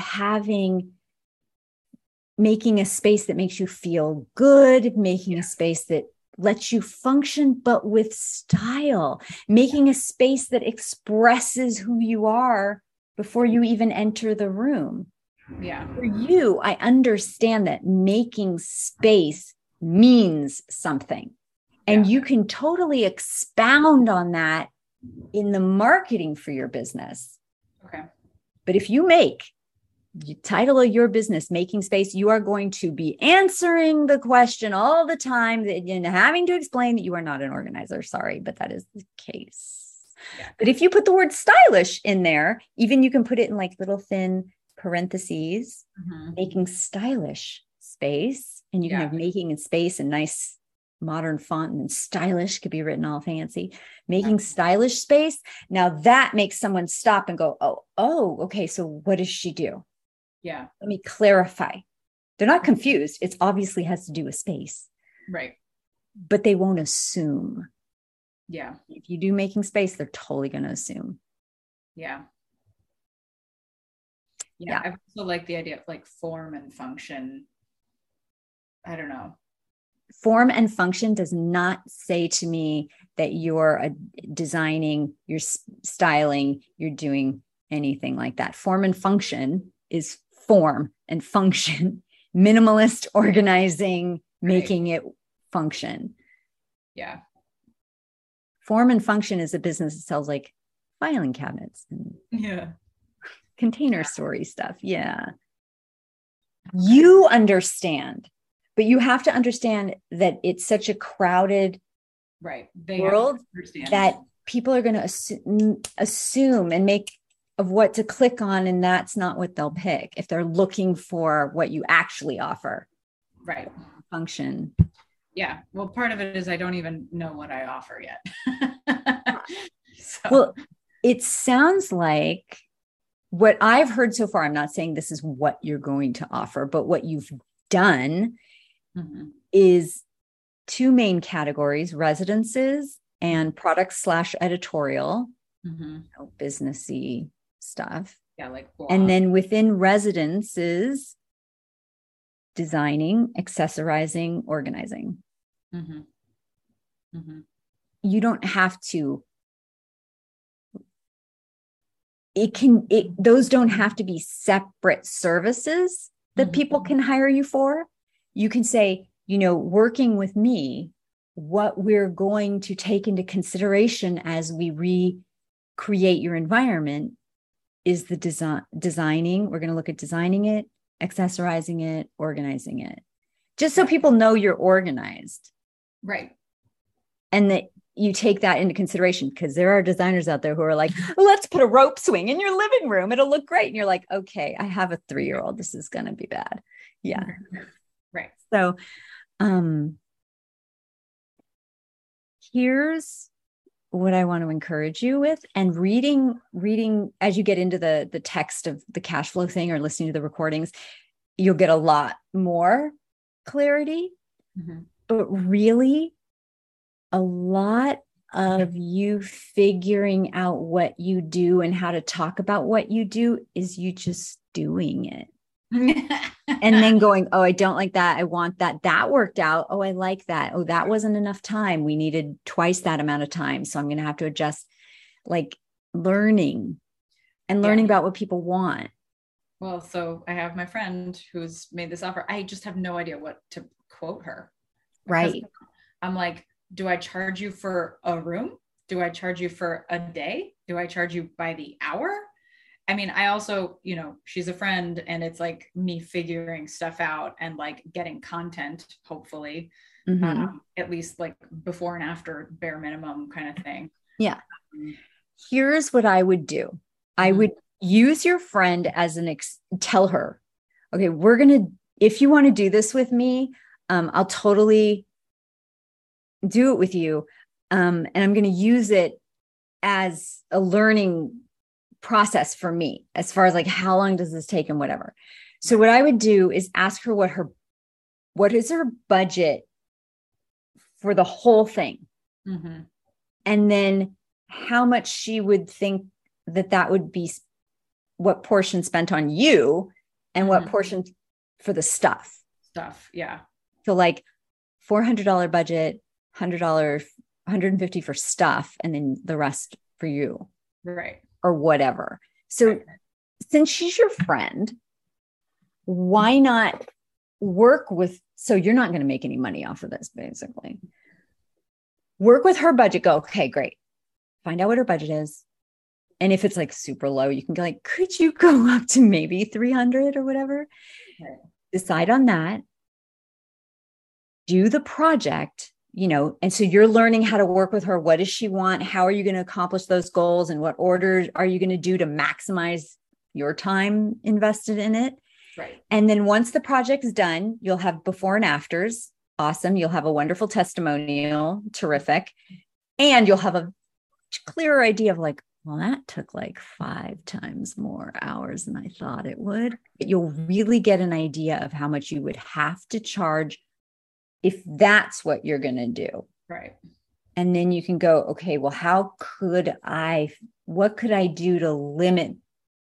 making a space that makes you feel good, making a space that lets you function, but with style, making a space that expresses who you are before you even enter the room. Yeah. For you, I understand that making space means something. And you can totally expound on that in the marketing for your business. Okay. But if you make the title of your business making space, you are going to be answering the question all the time and having to explain that you are not an organizer. Sorry, but that is the case. Yeah. But if you put the word stylish in there, even you can put it in like little thin parentheses, making stylish space, and you can have making and space and nice modern font, and stylish could be written all fancy, making stylish space. Now that makes someone stop and go, oh, okay. So what does she do? Yeah. Let me clarify. They're not confused. It obviously has to do with space. Right. But they won't assume. Yeah. If you do making space, they're totally going to assume. Yeah. Yeah. I also like the idea of like form and function. I don't know. Form and function does not say to me that you're designing, you're styling, you're doing anything like that. Form and function is form and function, minimalist organizing, making it function. Yeah. Form and function is a business that sells like filing cabinets and container story stuff. Yeah. You understand, but you have to understand that it's such a crowded world that people are going to assume and make of what to click on, and that's not what they'll pick if they're looking for what you actually offer. Right. Function. Yeah. Well, part of it is I don't even know what I offer yet. Well, it sounds like what I've heard so far, I'm not saying this is what you're going to offer, but what you've done is two main categories: residences and product/editorial, businessy stuff. Yeah, like blog. And then within residences, designing, accessorizing, organizing. You don't have to. Those don't have to be separate services that people can hire you for. You can say, working with me, what we're going to take into consideration as we recreate your environment is the designing. We're going to look at designing it, accessorizing it, organizing it, just so people know you're organized. Right. And that you take that into consideration, because there are designers out there who are like, let's put a rope swing in your living room. It'll look great. And you're like, okay, I have a 3-year-old. This is going to be bad. Yeah. Right. So, here's what I want to encourage you with, and reading as you get into the text of the cash flow thing or listening to the recordings, you'll get a lot more clarity, but really a lot of you figuring out what you do and how to talk about what you do is you just doing it. And then going, oh, I don't like that. I want that. That worked out. Oh, I like that. Oh, that wasn't enough time. We needed twice that amount of time. So I'm going to have to adjust, like learning about what people want. Well, so I have my friend who's made this offer. I just have no idea what to quote her. Right. I'm like, do I charge you for a room? Do I charge you for a day? Do I charge you by the hour? I mean, I also, she's a friend, and it's like me figuring stuff out and like getting content, hopefully, at least like before and after bare minimum kind of thing. Yeah. Here's what I would do. I would use your friend as tell her, okay, if you want to do this with me, I'll totally do it with you. And I'm going to use it as a learning process for me, as far as like, how long does this take and whatever. So what I would do is ask her what is her budget for the whole thing. And then how much she would think that would be, what portion spent on you and what portion for the stuff. Yeah. So like $400 budget, $100, $150 for stuff, and then the rest for you. Right. Or whatever. So since she's your friend, why not work with, so you're not going to make any money off of this, basically. Work with her budget. Go, okay, great. Find out what her budget is. And if it's like super low, you can go like, could you go up to maybe 300 or whatever? Right. Decide on that. Do the project, and so you're learning how to work with her. What does she want? How are you going to accomplish those goals? And what order are you going to do to maximize your time invested in it? Right. And then once the project's done, you'll have before and afters. Awesome. You'll have a wonderful testimonial. Terrific. And you'll have a clearer idea of like, well, that took like 5 times more hours than I thought it would. But you'll really get an idea of how much you would have to charge if that's what you're going to do. Right. And then you can go, okay, well, what could I do to limit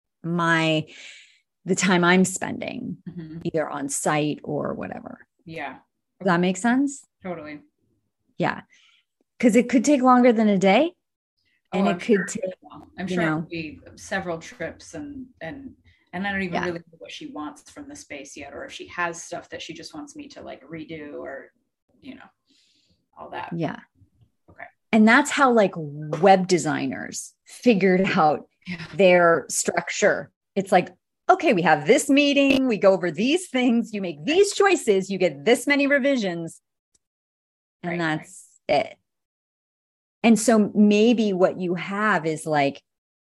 the time I'm spending either on site or whatever. Yeah. Does that make sense? Totally. Yeah. Cause it could take longer than a day. And it could take, I'm sure it would be several trips and I don't even really know what she wants from the space yet, or if she has stuff that she just wants me to like redo or, all that. Yeah. Okay. And that's how like web designers figured out their structure. It's like, okay, we have this meeting, we go over these things, you make these choices, you get this many revisions, and that's it. And so maybe what you have is like,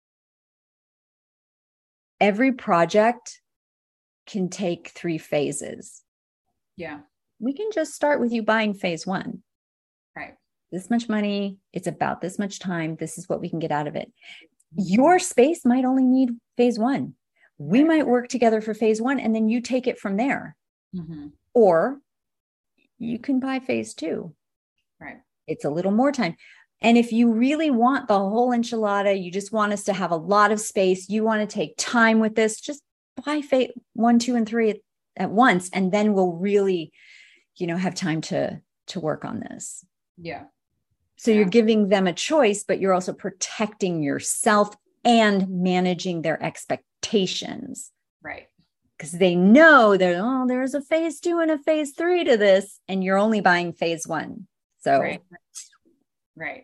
every project can take 3 phases. Yeah. We can just start with you buying phase 1. Right. This much money, it's about this much time. This is what we can get out of it. Your space might only need phase 1. We might work together for phase 1 and then you take it from there. Or you can buy phase 2. Right. It's a little more time. And if you really want the whole enchilada, you just want us to have a lot of space, you want to take time with this, just buy phase 1, 2, and 3 at once. And then we'll really, have time to work on this. Yeah. So you're giving them a choice, but you're also protecting yourself and managing their expectations. Right. Because they know there's a phase 2 and a phase 3 to this, and you're only buying phase 1. So Right.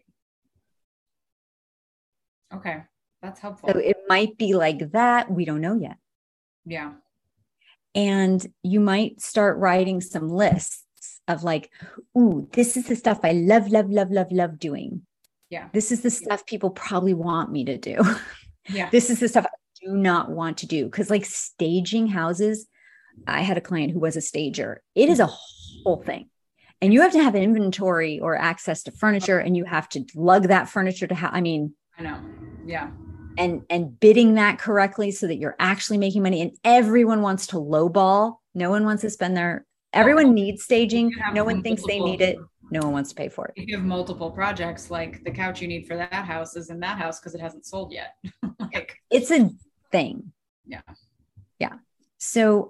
Okay. That's helpful. So it might be like that. We don't know yet. Yeah. And you might start writing some lists of like, ooh, this is the stuff I love, love, love, love, love doing. Yeah. This is the stuff people probably want me to do. Yeah. This is the stuff I do not want to do. Cause like staging houses, I had a client who was a stager. It is a whole thing. And you have to have inventory or access to furniture, and you have to lug that furniture to I know. Yeah. And bidding that correctly so that you're actually making money. And everyone wants to lowball. No one wants to spend everyone needs staging. No one thinks they need it. No one wants to pay for it. If you have multiple projects, like the couch you need for that house is in that house because it hasn't sold yet. It's a thing. Yeah. Yeah. So,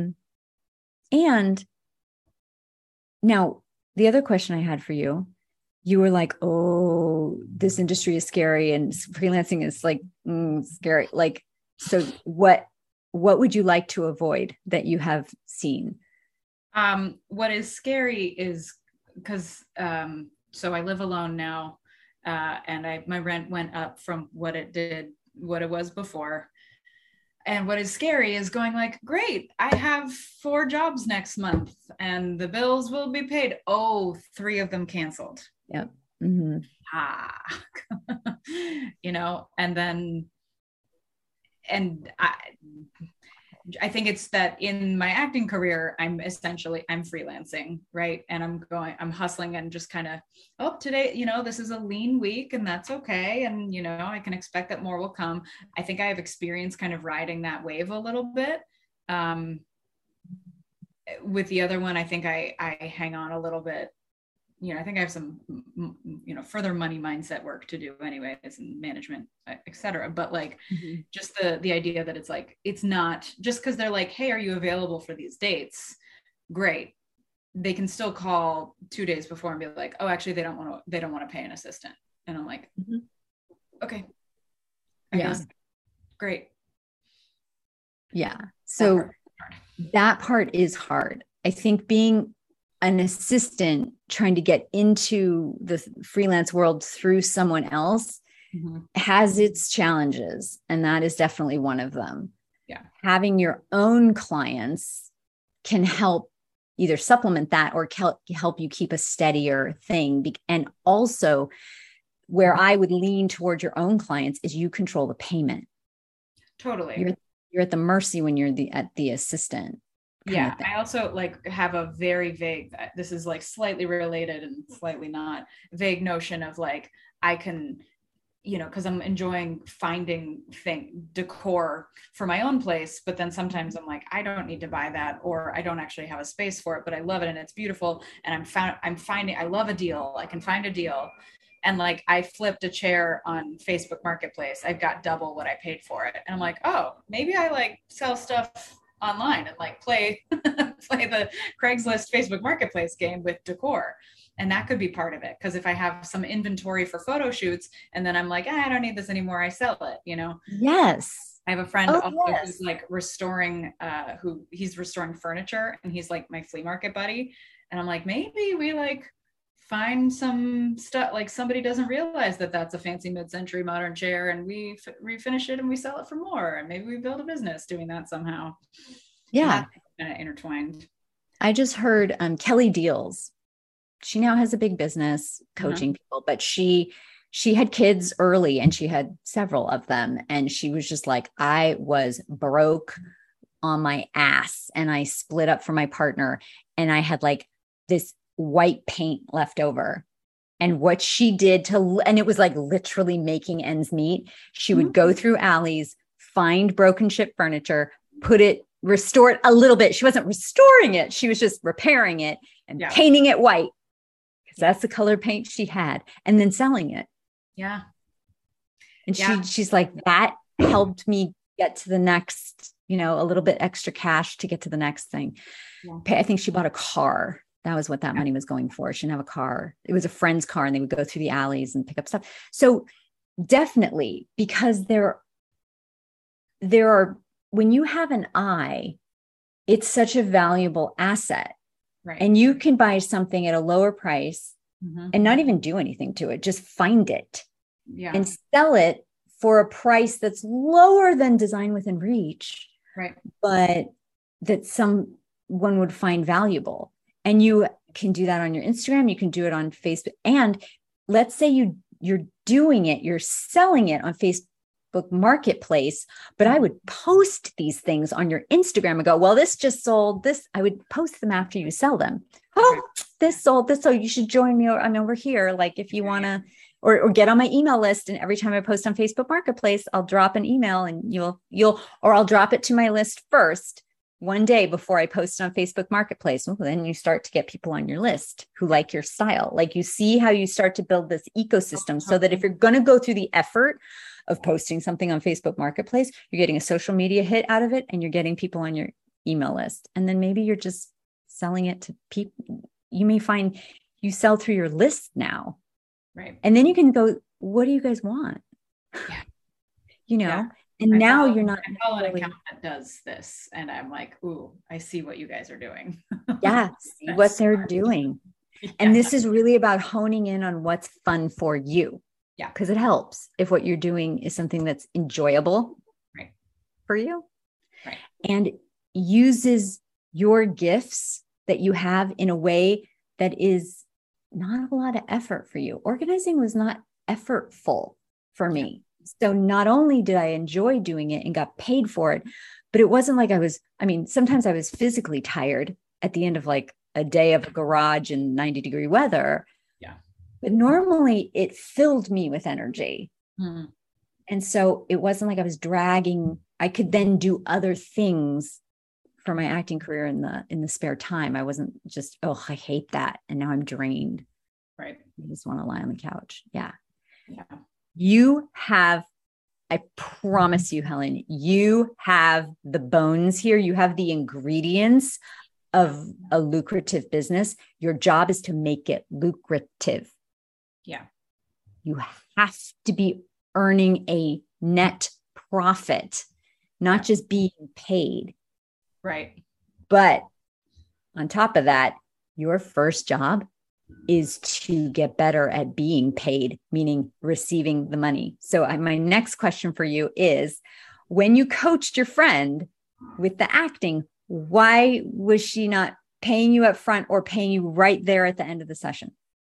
and now the other question I had for you, you were like, oh, this industry is scary and freelancing is like scary. Like, so what would you like to avoid that you have seen? What is scary is because so I live alone now, and my rent went up from what it was before. And what is scary is going like, great, I have 4 jobs next month and the bills will be paid. Oh, 3 of them canceled. Yep. Mm-hmm. And then, and I think it's that in my acting career, I'm freelancing, right? And I'm hustling and just kind of, today, this is a lean week and that's okay. And, I can expect that more will come. I think I have experience kind of riding that wave a little bit. With the other one, I think I hang on a little bit. I think I have some, further money mindset work to do anyways, and management, et cetera. But like, just the idea that it's like, it's not just because they're like, hey, are you available for these dates? Great. They can still call 2 days before and be like, oh, actually, they don't want to pay an assistant. And I'm like, okay. I guess. Great. Yeah. So that part is hard. I think being an assistant trying to get into the freelance world through someone else has its challenges. And that is definitely one of them. Yeah. Having your own clients can help either supplement that or help you keep a steadier thing. And also where I would lean towards your own clients is you control the payment. Totally. You're at the mercy when you're at the assistant. Yeah. I also like have a very vague, this is like slightly related and slightly not, vague notion of like, I can, cause I'm enjoying finding decor for my own place. But then sometimes I'm like, I don't need to buy that, or I don't actually have a space for it, but I love it and it's beautiful. And I love a deal. I can find a deal. And like, I flipped a chair on Facebook Marketplace. I've got double what I paid for it. And I'm like, oh, maybe I like sell stuff online and like play the Craigslist Facebook Marketplace game with decor. And that could be part of it. Because if I have some inventory for photo shoots and then I'm like, I don't need this anymore, I sell it, Yes. I have a friend who's like he's restoring furniture, and he's like my flea market buddy. And I'm like, maybe we like find some stuff, like somebody doesn't realize that that's a fancy mid-century modern chair, and we refinish it and we sell it for more, and maybe we build a business doing that somehow. Yeah. Kind of intertwined. I just heard Kelly Deals. She now has a big business coaching people, but she had kids early and she had several of them. And she was just like, I was broke on my ass and I split up from my partner and I had like this white paint left over. And what she did and it was like literally making ends meet. She would go through alleys, find broken ship furniture, restore it a little bit. She wasn't restoring it. She was just repairing it and painting it white, because that's the color paint she had, and then selling it. Yeah. And she's like, that helped me get to the next, a little bit extra cash to get to the next thing. Yeah. I think she bought a car. That was what that money was going for. She didn't have a car. It was a friend's car, and they would go through the alleys and pick up stuff. So definitely, because there are, when you have an eye, it's such a valuable asset. Right. And you can buy something at a lower price and not even do anything to it. Just find it and sell it for a price that's lower than Design Within Reach. Right. But that someone would find valuable. And you can do that on your Instagram. You can do it on Facebook. And let's say you're doing it, you're selling it on Facebook Marketplace, but I would post these things on your Instagram and go, well, this just sold this. I would post them after you sell them. Oh, this sold this. So you should join me. I'm over here. Like if you want to, or get on my email list. And every time I post on Facebook Marketplace, I'll drop an email and I'll drop it to my list first one day before I post on Facebook Marketplace. Well, then you start to get people on your list who like your style. Like you see how you start to build this ecosystem so that if you're going to go through the effort of posting something on Facebook Marketplace, you're getting a social media hit out of it and you're getting people on your email list. And then maybe you're just selling it to people. You may find you sell through your list now. Right. And then you can go, what do you guys want? Yeah. And now you're not. I follow an account that does this, and I'm like, ooh, I see what you guys are doing. Yeah, see what they're doing. And this is really about honing in on what's fun for you. Yeah. Because it helps if what you're doing is something that's enjoyable for you. Right. And uses your gifts that you have in a way that is not a lot of effort for you. Organizing was not effortful for me. So not only did I enjoy doing it and got paid for it, but it wasn't like sometimes I was physically tired at the end of like a day of a garage in 90-degree weather. Yeah. But normally it filled me with energy. Mm-hmm. And so it wasn't like I was dragging. I could then do other things for my acting career in the spare time. I wasn't just, I hate that. And now I'm drained. Right. I just want to lie on the couch. Yeah. Yeah. You have, I promise you, Helen, you have the bones here. You have the ingredients of a lucrative business. Your job is to make it lucrative. Yeah. You have to be earning a net profit, not just being paid. Right. But on top of that, your first job is to get better at being paid, meaning receiving the money. So my next question for you is, when you coached your friend with the acting, why was she not paying you up front or paying you right there at the end of the session?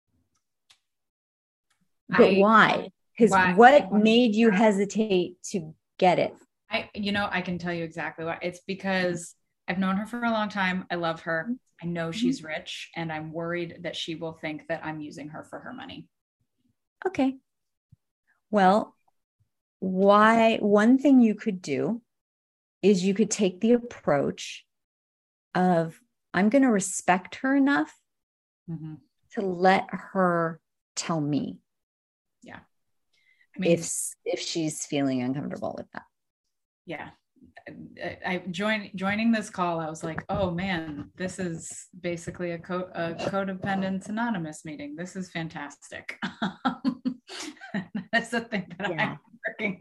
But why? Because what made you hesitate to get it? I can tell you exactly why. It's because I've known her for a long time. I love her. I know she's rich, and I'm worried that she will think that I'm using her for her money. Okay. Well, one thing you could do is you could take the approach of, I'm going to respect her enough to let her tell me. Yeah. If she's feeling uncomfortable with that. Yeah. Joining this call, I was like, oh man, this is basically a Codependence Anonymous meeting. This is fantastic. That's the thing that I'm working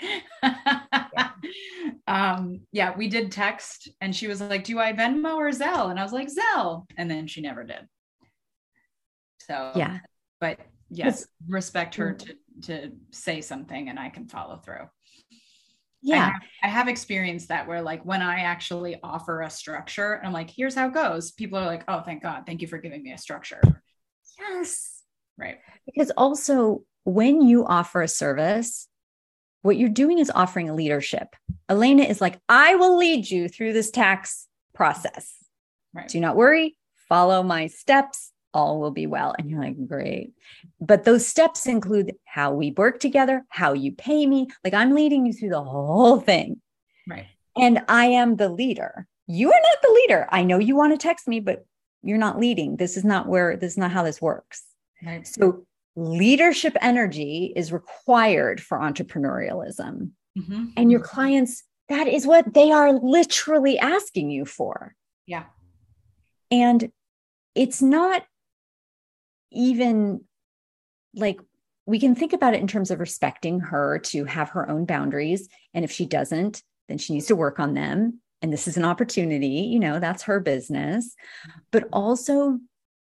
on. We did text, and she was like, do I Venmo or Zelle? And I was like, Zelle. And then she never did. So, but yes, respect her to say something, and I can follow through. Yeah. I have experienced that, where like when I actually offer a structure and I'm like, here's how it goes, people are like, oh, thank God. Thank you for giving me a structure. Yes. Right. Because also when you offer a service, what you're doing is offering a leadership. Elena is like, I will lead you through this tax process. Right. Do not worry. Follow my steps. All will be well. And you're like, great. But those steps include how we work together, how you pay me. Like, I'm leading you through the whole thing. Right. And I am the leader. You are not the leader. I know you want to text me, but you're not leading. This is not how this works. Right. So leadership energy is required for entrepreneurialism. And your clients, that is what they are literally asking you for. Yeah. And it's not even like, we can think about it in terms of respecting her to have her own boundaries. And if she doesn't, then she needs to work on them. And this is an opportunity, that's her business. But also,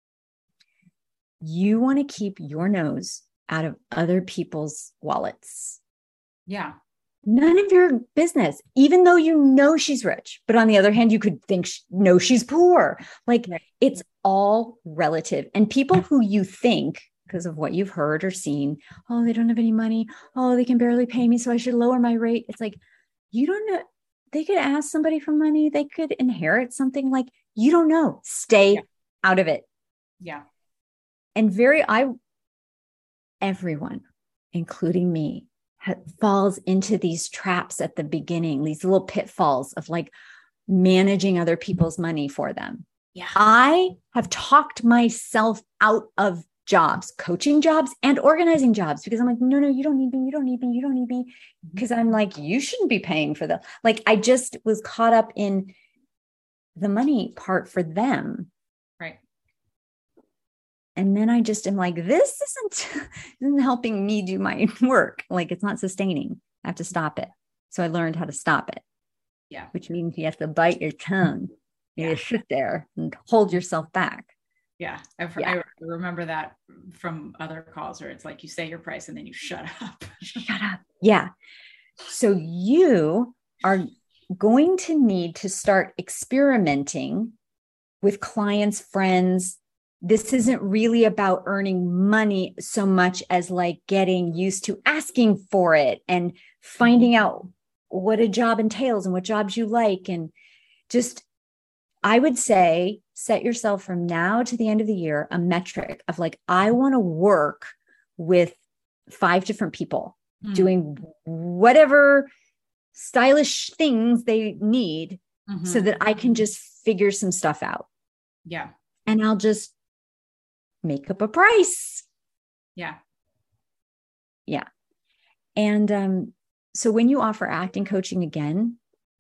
you want to keep your nose out of other people's wallets. Yeah. None of your business, even though she's rich. But on the other hand, you could think, no, she's poor. Like, it's all relative. And people who you think, because of what you've heard or seen, oh, they don't have any money. Oh, they can barely pay me, so I should lower my rate. It's like, you don't know. They could ask somebody for money. They could inherit something. Like, you don't know. Stay out of it. Yeah. And everyone, including me, falls into these traps at the beginning, these little pitfalls of like managing other people's money for them. Yeah. I have talked myself out of jobs, coaching jobs and organizing jobs, because I'm like, no, you don't need me. You don't need me. You don't need me. Because I'm like, you shouldn't be paying for them. Like, I just was caught up in the money part for them. Right. And then I just am like, this isn't helping me do my work. Like, it's not sustaining. I have to stop it. So I learned how to stop it. Yeah. Which means you have to bite your tongue. You have to sit there and hold yourself back. Yeah. I remember that from other calls where it's like, you say your price and then you shut up. Shut up. Yeah. So you are going to need to start experimenting with clients, friends. This isn't really about earning money so much as like getting used to asking for it and finding out what a job entails and what jobs you like. And just, I would say, set yourself from now to the end of the year a metric of like, I want to work with 5 different people doing whatever stylish things they need so that I can just figure some stuff out. Yeah. And I'll just make up a price. Yeah. Yeah. And so when you offer acting coaching again,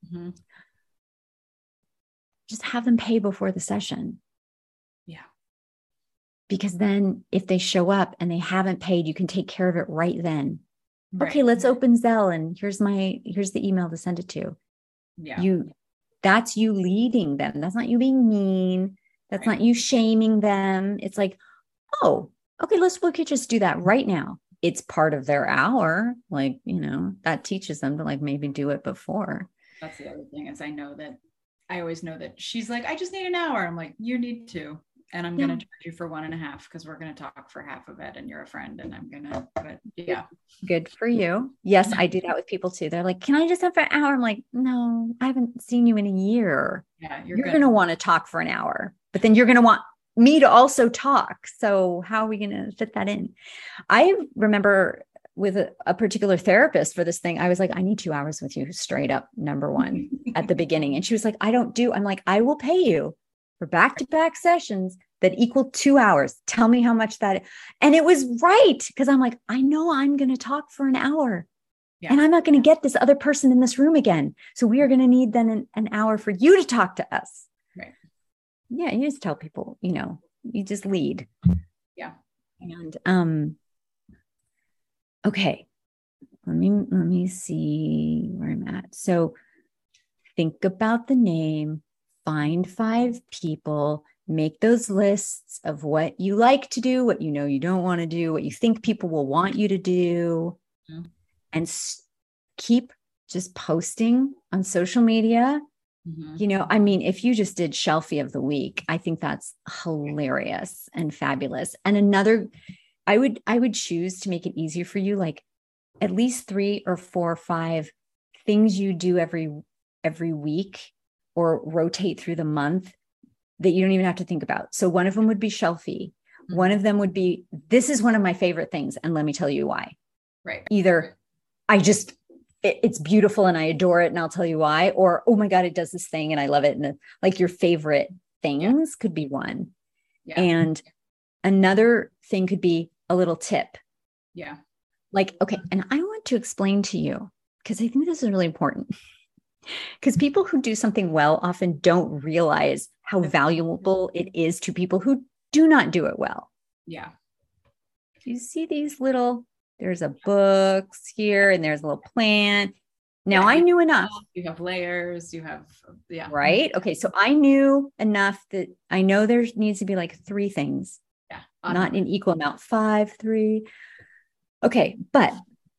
just have them pay before the session. Yeah. Because then if they show up and they haven't paid, you can take care of it right then. Right. Okay, let's open Zelle and here's the email to send it to. Yeah. That's you leading them. That's not you being mean. That's not you shaming them. It's like, oh, okay, we could just do that right now. It's part of their hour. Like, that teaches them to like maybe do it before. That's the other thing is I always know that she's like, I just need an hour. I'm like, you need 2. And I'm going to charge you for 1.5 because we're going to talk for half of it and you're a friend and I'm going to, but yeah. Good for you. Yes, I do that with people too. They're like, can I just have an hour? I'm like, no, I haven't seen you in a year. Yeah, you're going to want to talk for an hour, but then you're going to want me to also talk. So how are we going to fit that in? I remember with a particular therapist for this thing, I was like, I need 2 hours with you straight up, number one at the beginning. And she was like, I'm like, I will pay you for back-to-back sessions that equal 2 hours. Tell me how much that is. And it was right. Cause I'm like, I know I'm going to talk for an hour and I'm not going to get this other person in this room again. So we are going to need then an hour for you to talk to us. Right. Yeah. You just tell people, you just lead. Yeah. And, okay. Let me see where I'm at. So think about the name, find 5 people, make those lists of what you like to do, what you don't want to do, what you think people will want you to do, and keep just posting on social media. If you just did Shelfie of the Week, I think that's hilarious and fabulous. And I would choose to make it easier for you, like at least 3 or 4 or 5 things you do every week or rotate through the month that you don't even have to think about. So one of them would be Shelfie. One of them would be, this is one of my favorite things. And let me tell you why. Right. Either it's beautiful and I adore it and I'll tell you why, or, oh my God, it does this thing and I love it. And like your favorite things could be one. Yeah. And another thing could be a little tip. Yeah. Like, okay. And I want to explain to you, because I think this is really important. Because people who do something well often don't realize how valuable it is to people who do not do it well. Yeah. You see there's a books here and there's a little plant. Now I knew enough. You have layers, right. Okay. So I knew enough that I know there needs to be like 3 things, not in equal amount, 5, 3. Okay. But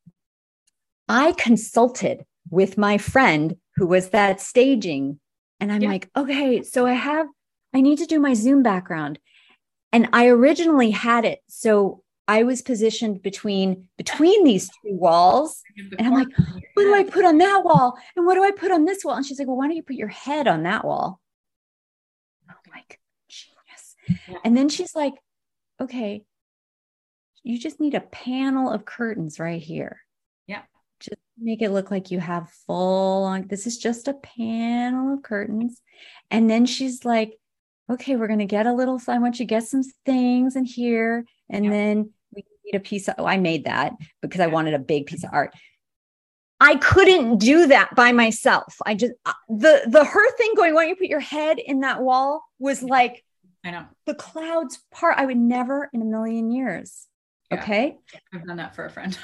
I consulted with my friend who was that staging. And I'm like, okay, so I need to do my Zoom background. And I originally had it. So I was positioned between these 2 walls. And I'm like, what do I put on that wall? And what do I put on this wall? And she's like, well, why don't you put your head on that wall? I'm like, genius. Yeah. And then she's like, okay, you just need a panel of curtains right here. Yeah. Just make it look like you have full on. This is just a panel of curtains. And then she's like, okay, we're going to get I want you to get some things in here. And then we need a piece of, I made that because I wanted a big piece of art. I couldn't do that by myself. I just, the her thing going, why don't you put your head in that wall was like, I know the clouds part. I would never in a million years. Yeah. Okay. I've done that for a friend.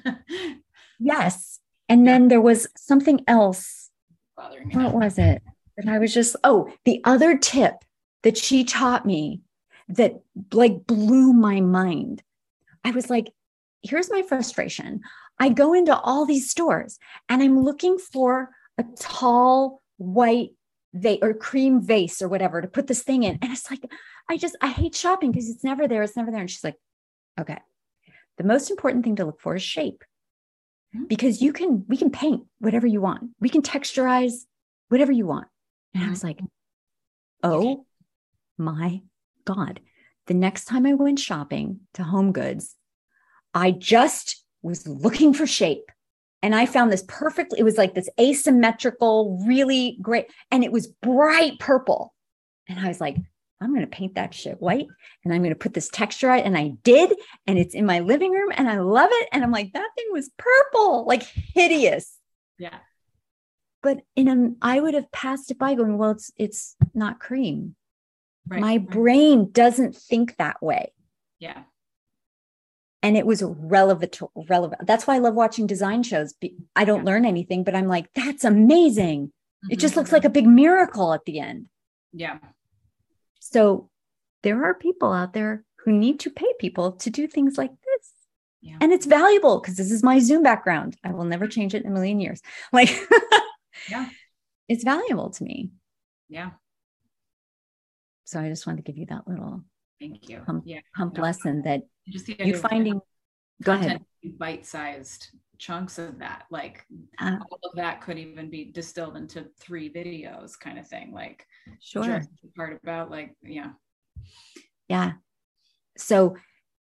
Yes. And then there was something else. Bothering me. What was it? And I was just, the other tip that she taught me that like blew my mind. I was like, here's my frustration. I go into all these stores and I'm looking for a tall white or cream vase or whatever to put this thing in. And it's like, I hate shopping because it's never there. It's never there. And she's like, okay, the most important thing to look for is shape, because we can paint whatever you want. We can texturize whatever you want. And I was like, oh my God. The next time I went shopping to Home Goods, I just was looking for shape. And I found this it was like this asymmetrical, really great. And it was bright purple. And I was like, I'm going to paint that shit white and I'm going to put this texture out. And I did. And it's in my living room and I love it. And I'm like, that thing was purple, like hideous. Yeah. But I would have passed it by going, well, it's not cream. Right. My brain doesn't think that way. Yeah. And it was relevant. That's why I love watching design shows. I don't learn anything, but I'm like, that's amazing. Mm-hmm. It just looks like a big miracle at the end. Yeah. So there are people out there who need to pay people to do things like this. Yeah. And it's valuable because this is my Zoom background. I will never change it in a million years. Like, yeah, it's valuable to me. Yeah. So I just wanted to give you that little thank you. Hump lesson that just you finding. Go ahead. Bite-sized chunks of that, like all of that could even be distilled into 3 videos, kind of thing. Like, sure. Just the part about like, yeah. So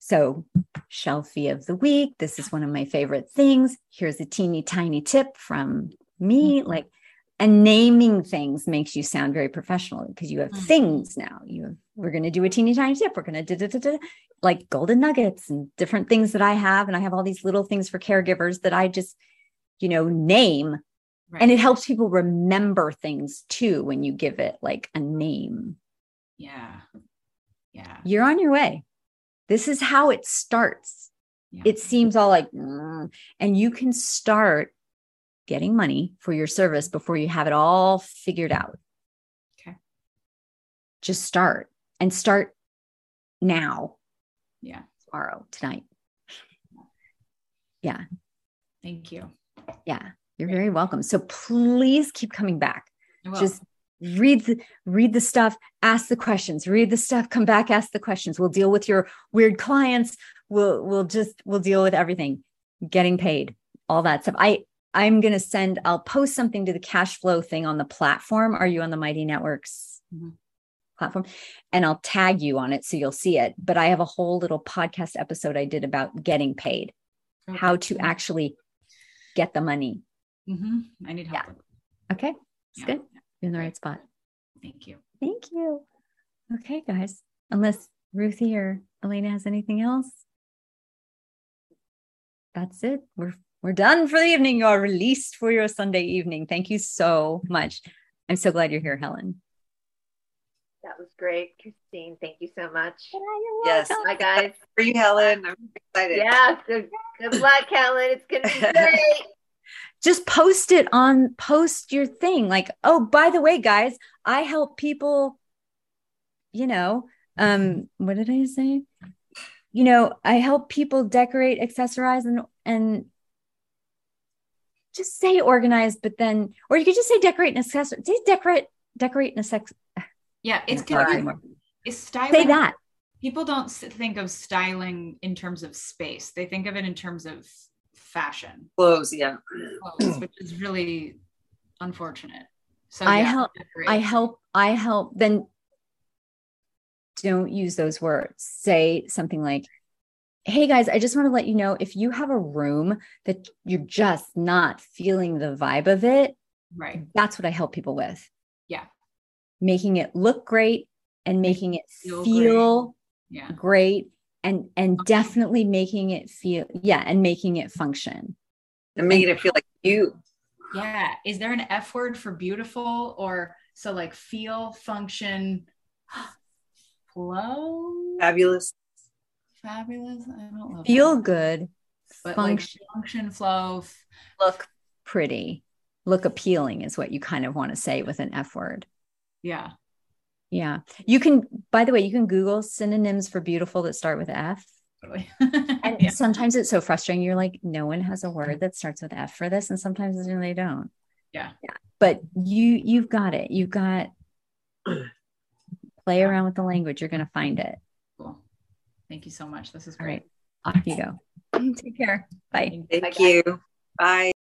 Shelfie of the week. This is one of my favorite things. Here's a teeny tiny tip from me. Like, and naming things makes you sound very professional because you have things now. We're going to do a teeny tiny tip. We're going to like golden nuggets and different things that I have. And I have all these little things for caregivers that I just, name. Right. And it helps people remember things too when you give it like a name. Yeah. Yeah. You're on your way. This is how it starts. Yeah. It seems all like, and you can start getting money for your service before you have it all figured out. Okay. Just start now. Yeah. Tomorrow, tonight. Yeah. Thank you. Yeah. You're very welcome. So please keep coming back. Just read the stuff, ask the questions, read the stuff, come back, ask the questions. We'll deal with your weird clients. We'll deal with everything, getting paid, all that stuff. I'll post something to the cash flow thing on the platform. Are you on the Mighty Networks platform? And I'll tag you on it so you'll see it. But I have a whole little podcast episode I did about getting paid, how to actually get the money. I need help. Yeah. Okay. It's good. You're in the right spot. Thank you. Thank you. Okay, guys. Unless Ruthie or Elena has anything else. That's it. We're done for the evening. You are released for your Sunday evening. Thank you so much. I'm so glad you're here, Helen. That was great, Christine. Thank you so much. Yes. Hi, guys. For you, Helen. I'm excited. Yeah. Good luck, Helen. It's going to be great. Just post your thing. Like, oh, by the way, guys, I help people, what did I say? I help people decorate, accessorize, and just say organized, but then, or you could just say decorate and accessorize. Say decorate and accessorize. Yeah, it's styling. Say that. People don't think of styling in terms of space. They think of it in terms of fashion. Clothes, yeah. Clothes, which is really unfortunate. So I help. Then don't use those words. Say something like, hey guys, I just want to let you know, if you have a room that you're just not feeling the vibe of it, right? That's what I help people with. Yeah. Making it look great and making it feel great and definitely making it feel, and making it function. And making it feel like you. Yeah. Is there an F word for beautiful? Or so like feel, function, flow? Fabulous. I don't love feel that. Good. But function, like function, flow. Look pretty. Look appealing is what you kind of want to say with an F word. Yeah. Yeah. You can, by the way, you can Google synonyms for beautiful that start with F. Totally. And Yeah. sometimes it's so frustrating. You're like, no one has a word that starts with F for this. And sometimes they don't. Yeah. But you've got it. You've got play around with the language. You're going to find it. Cool. Thank you so much. This is great. All right. Off you go. Take care. Bye. Thank you. Bye.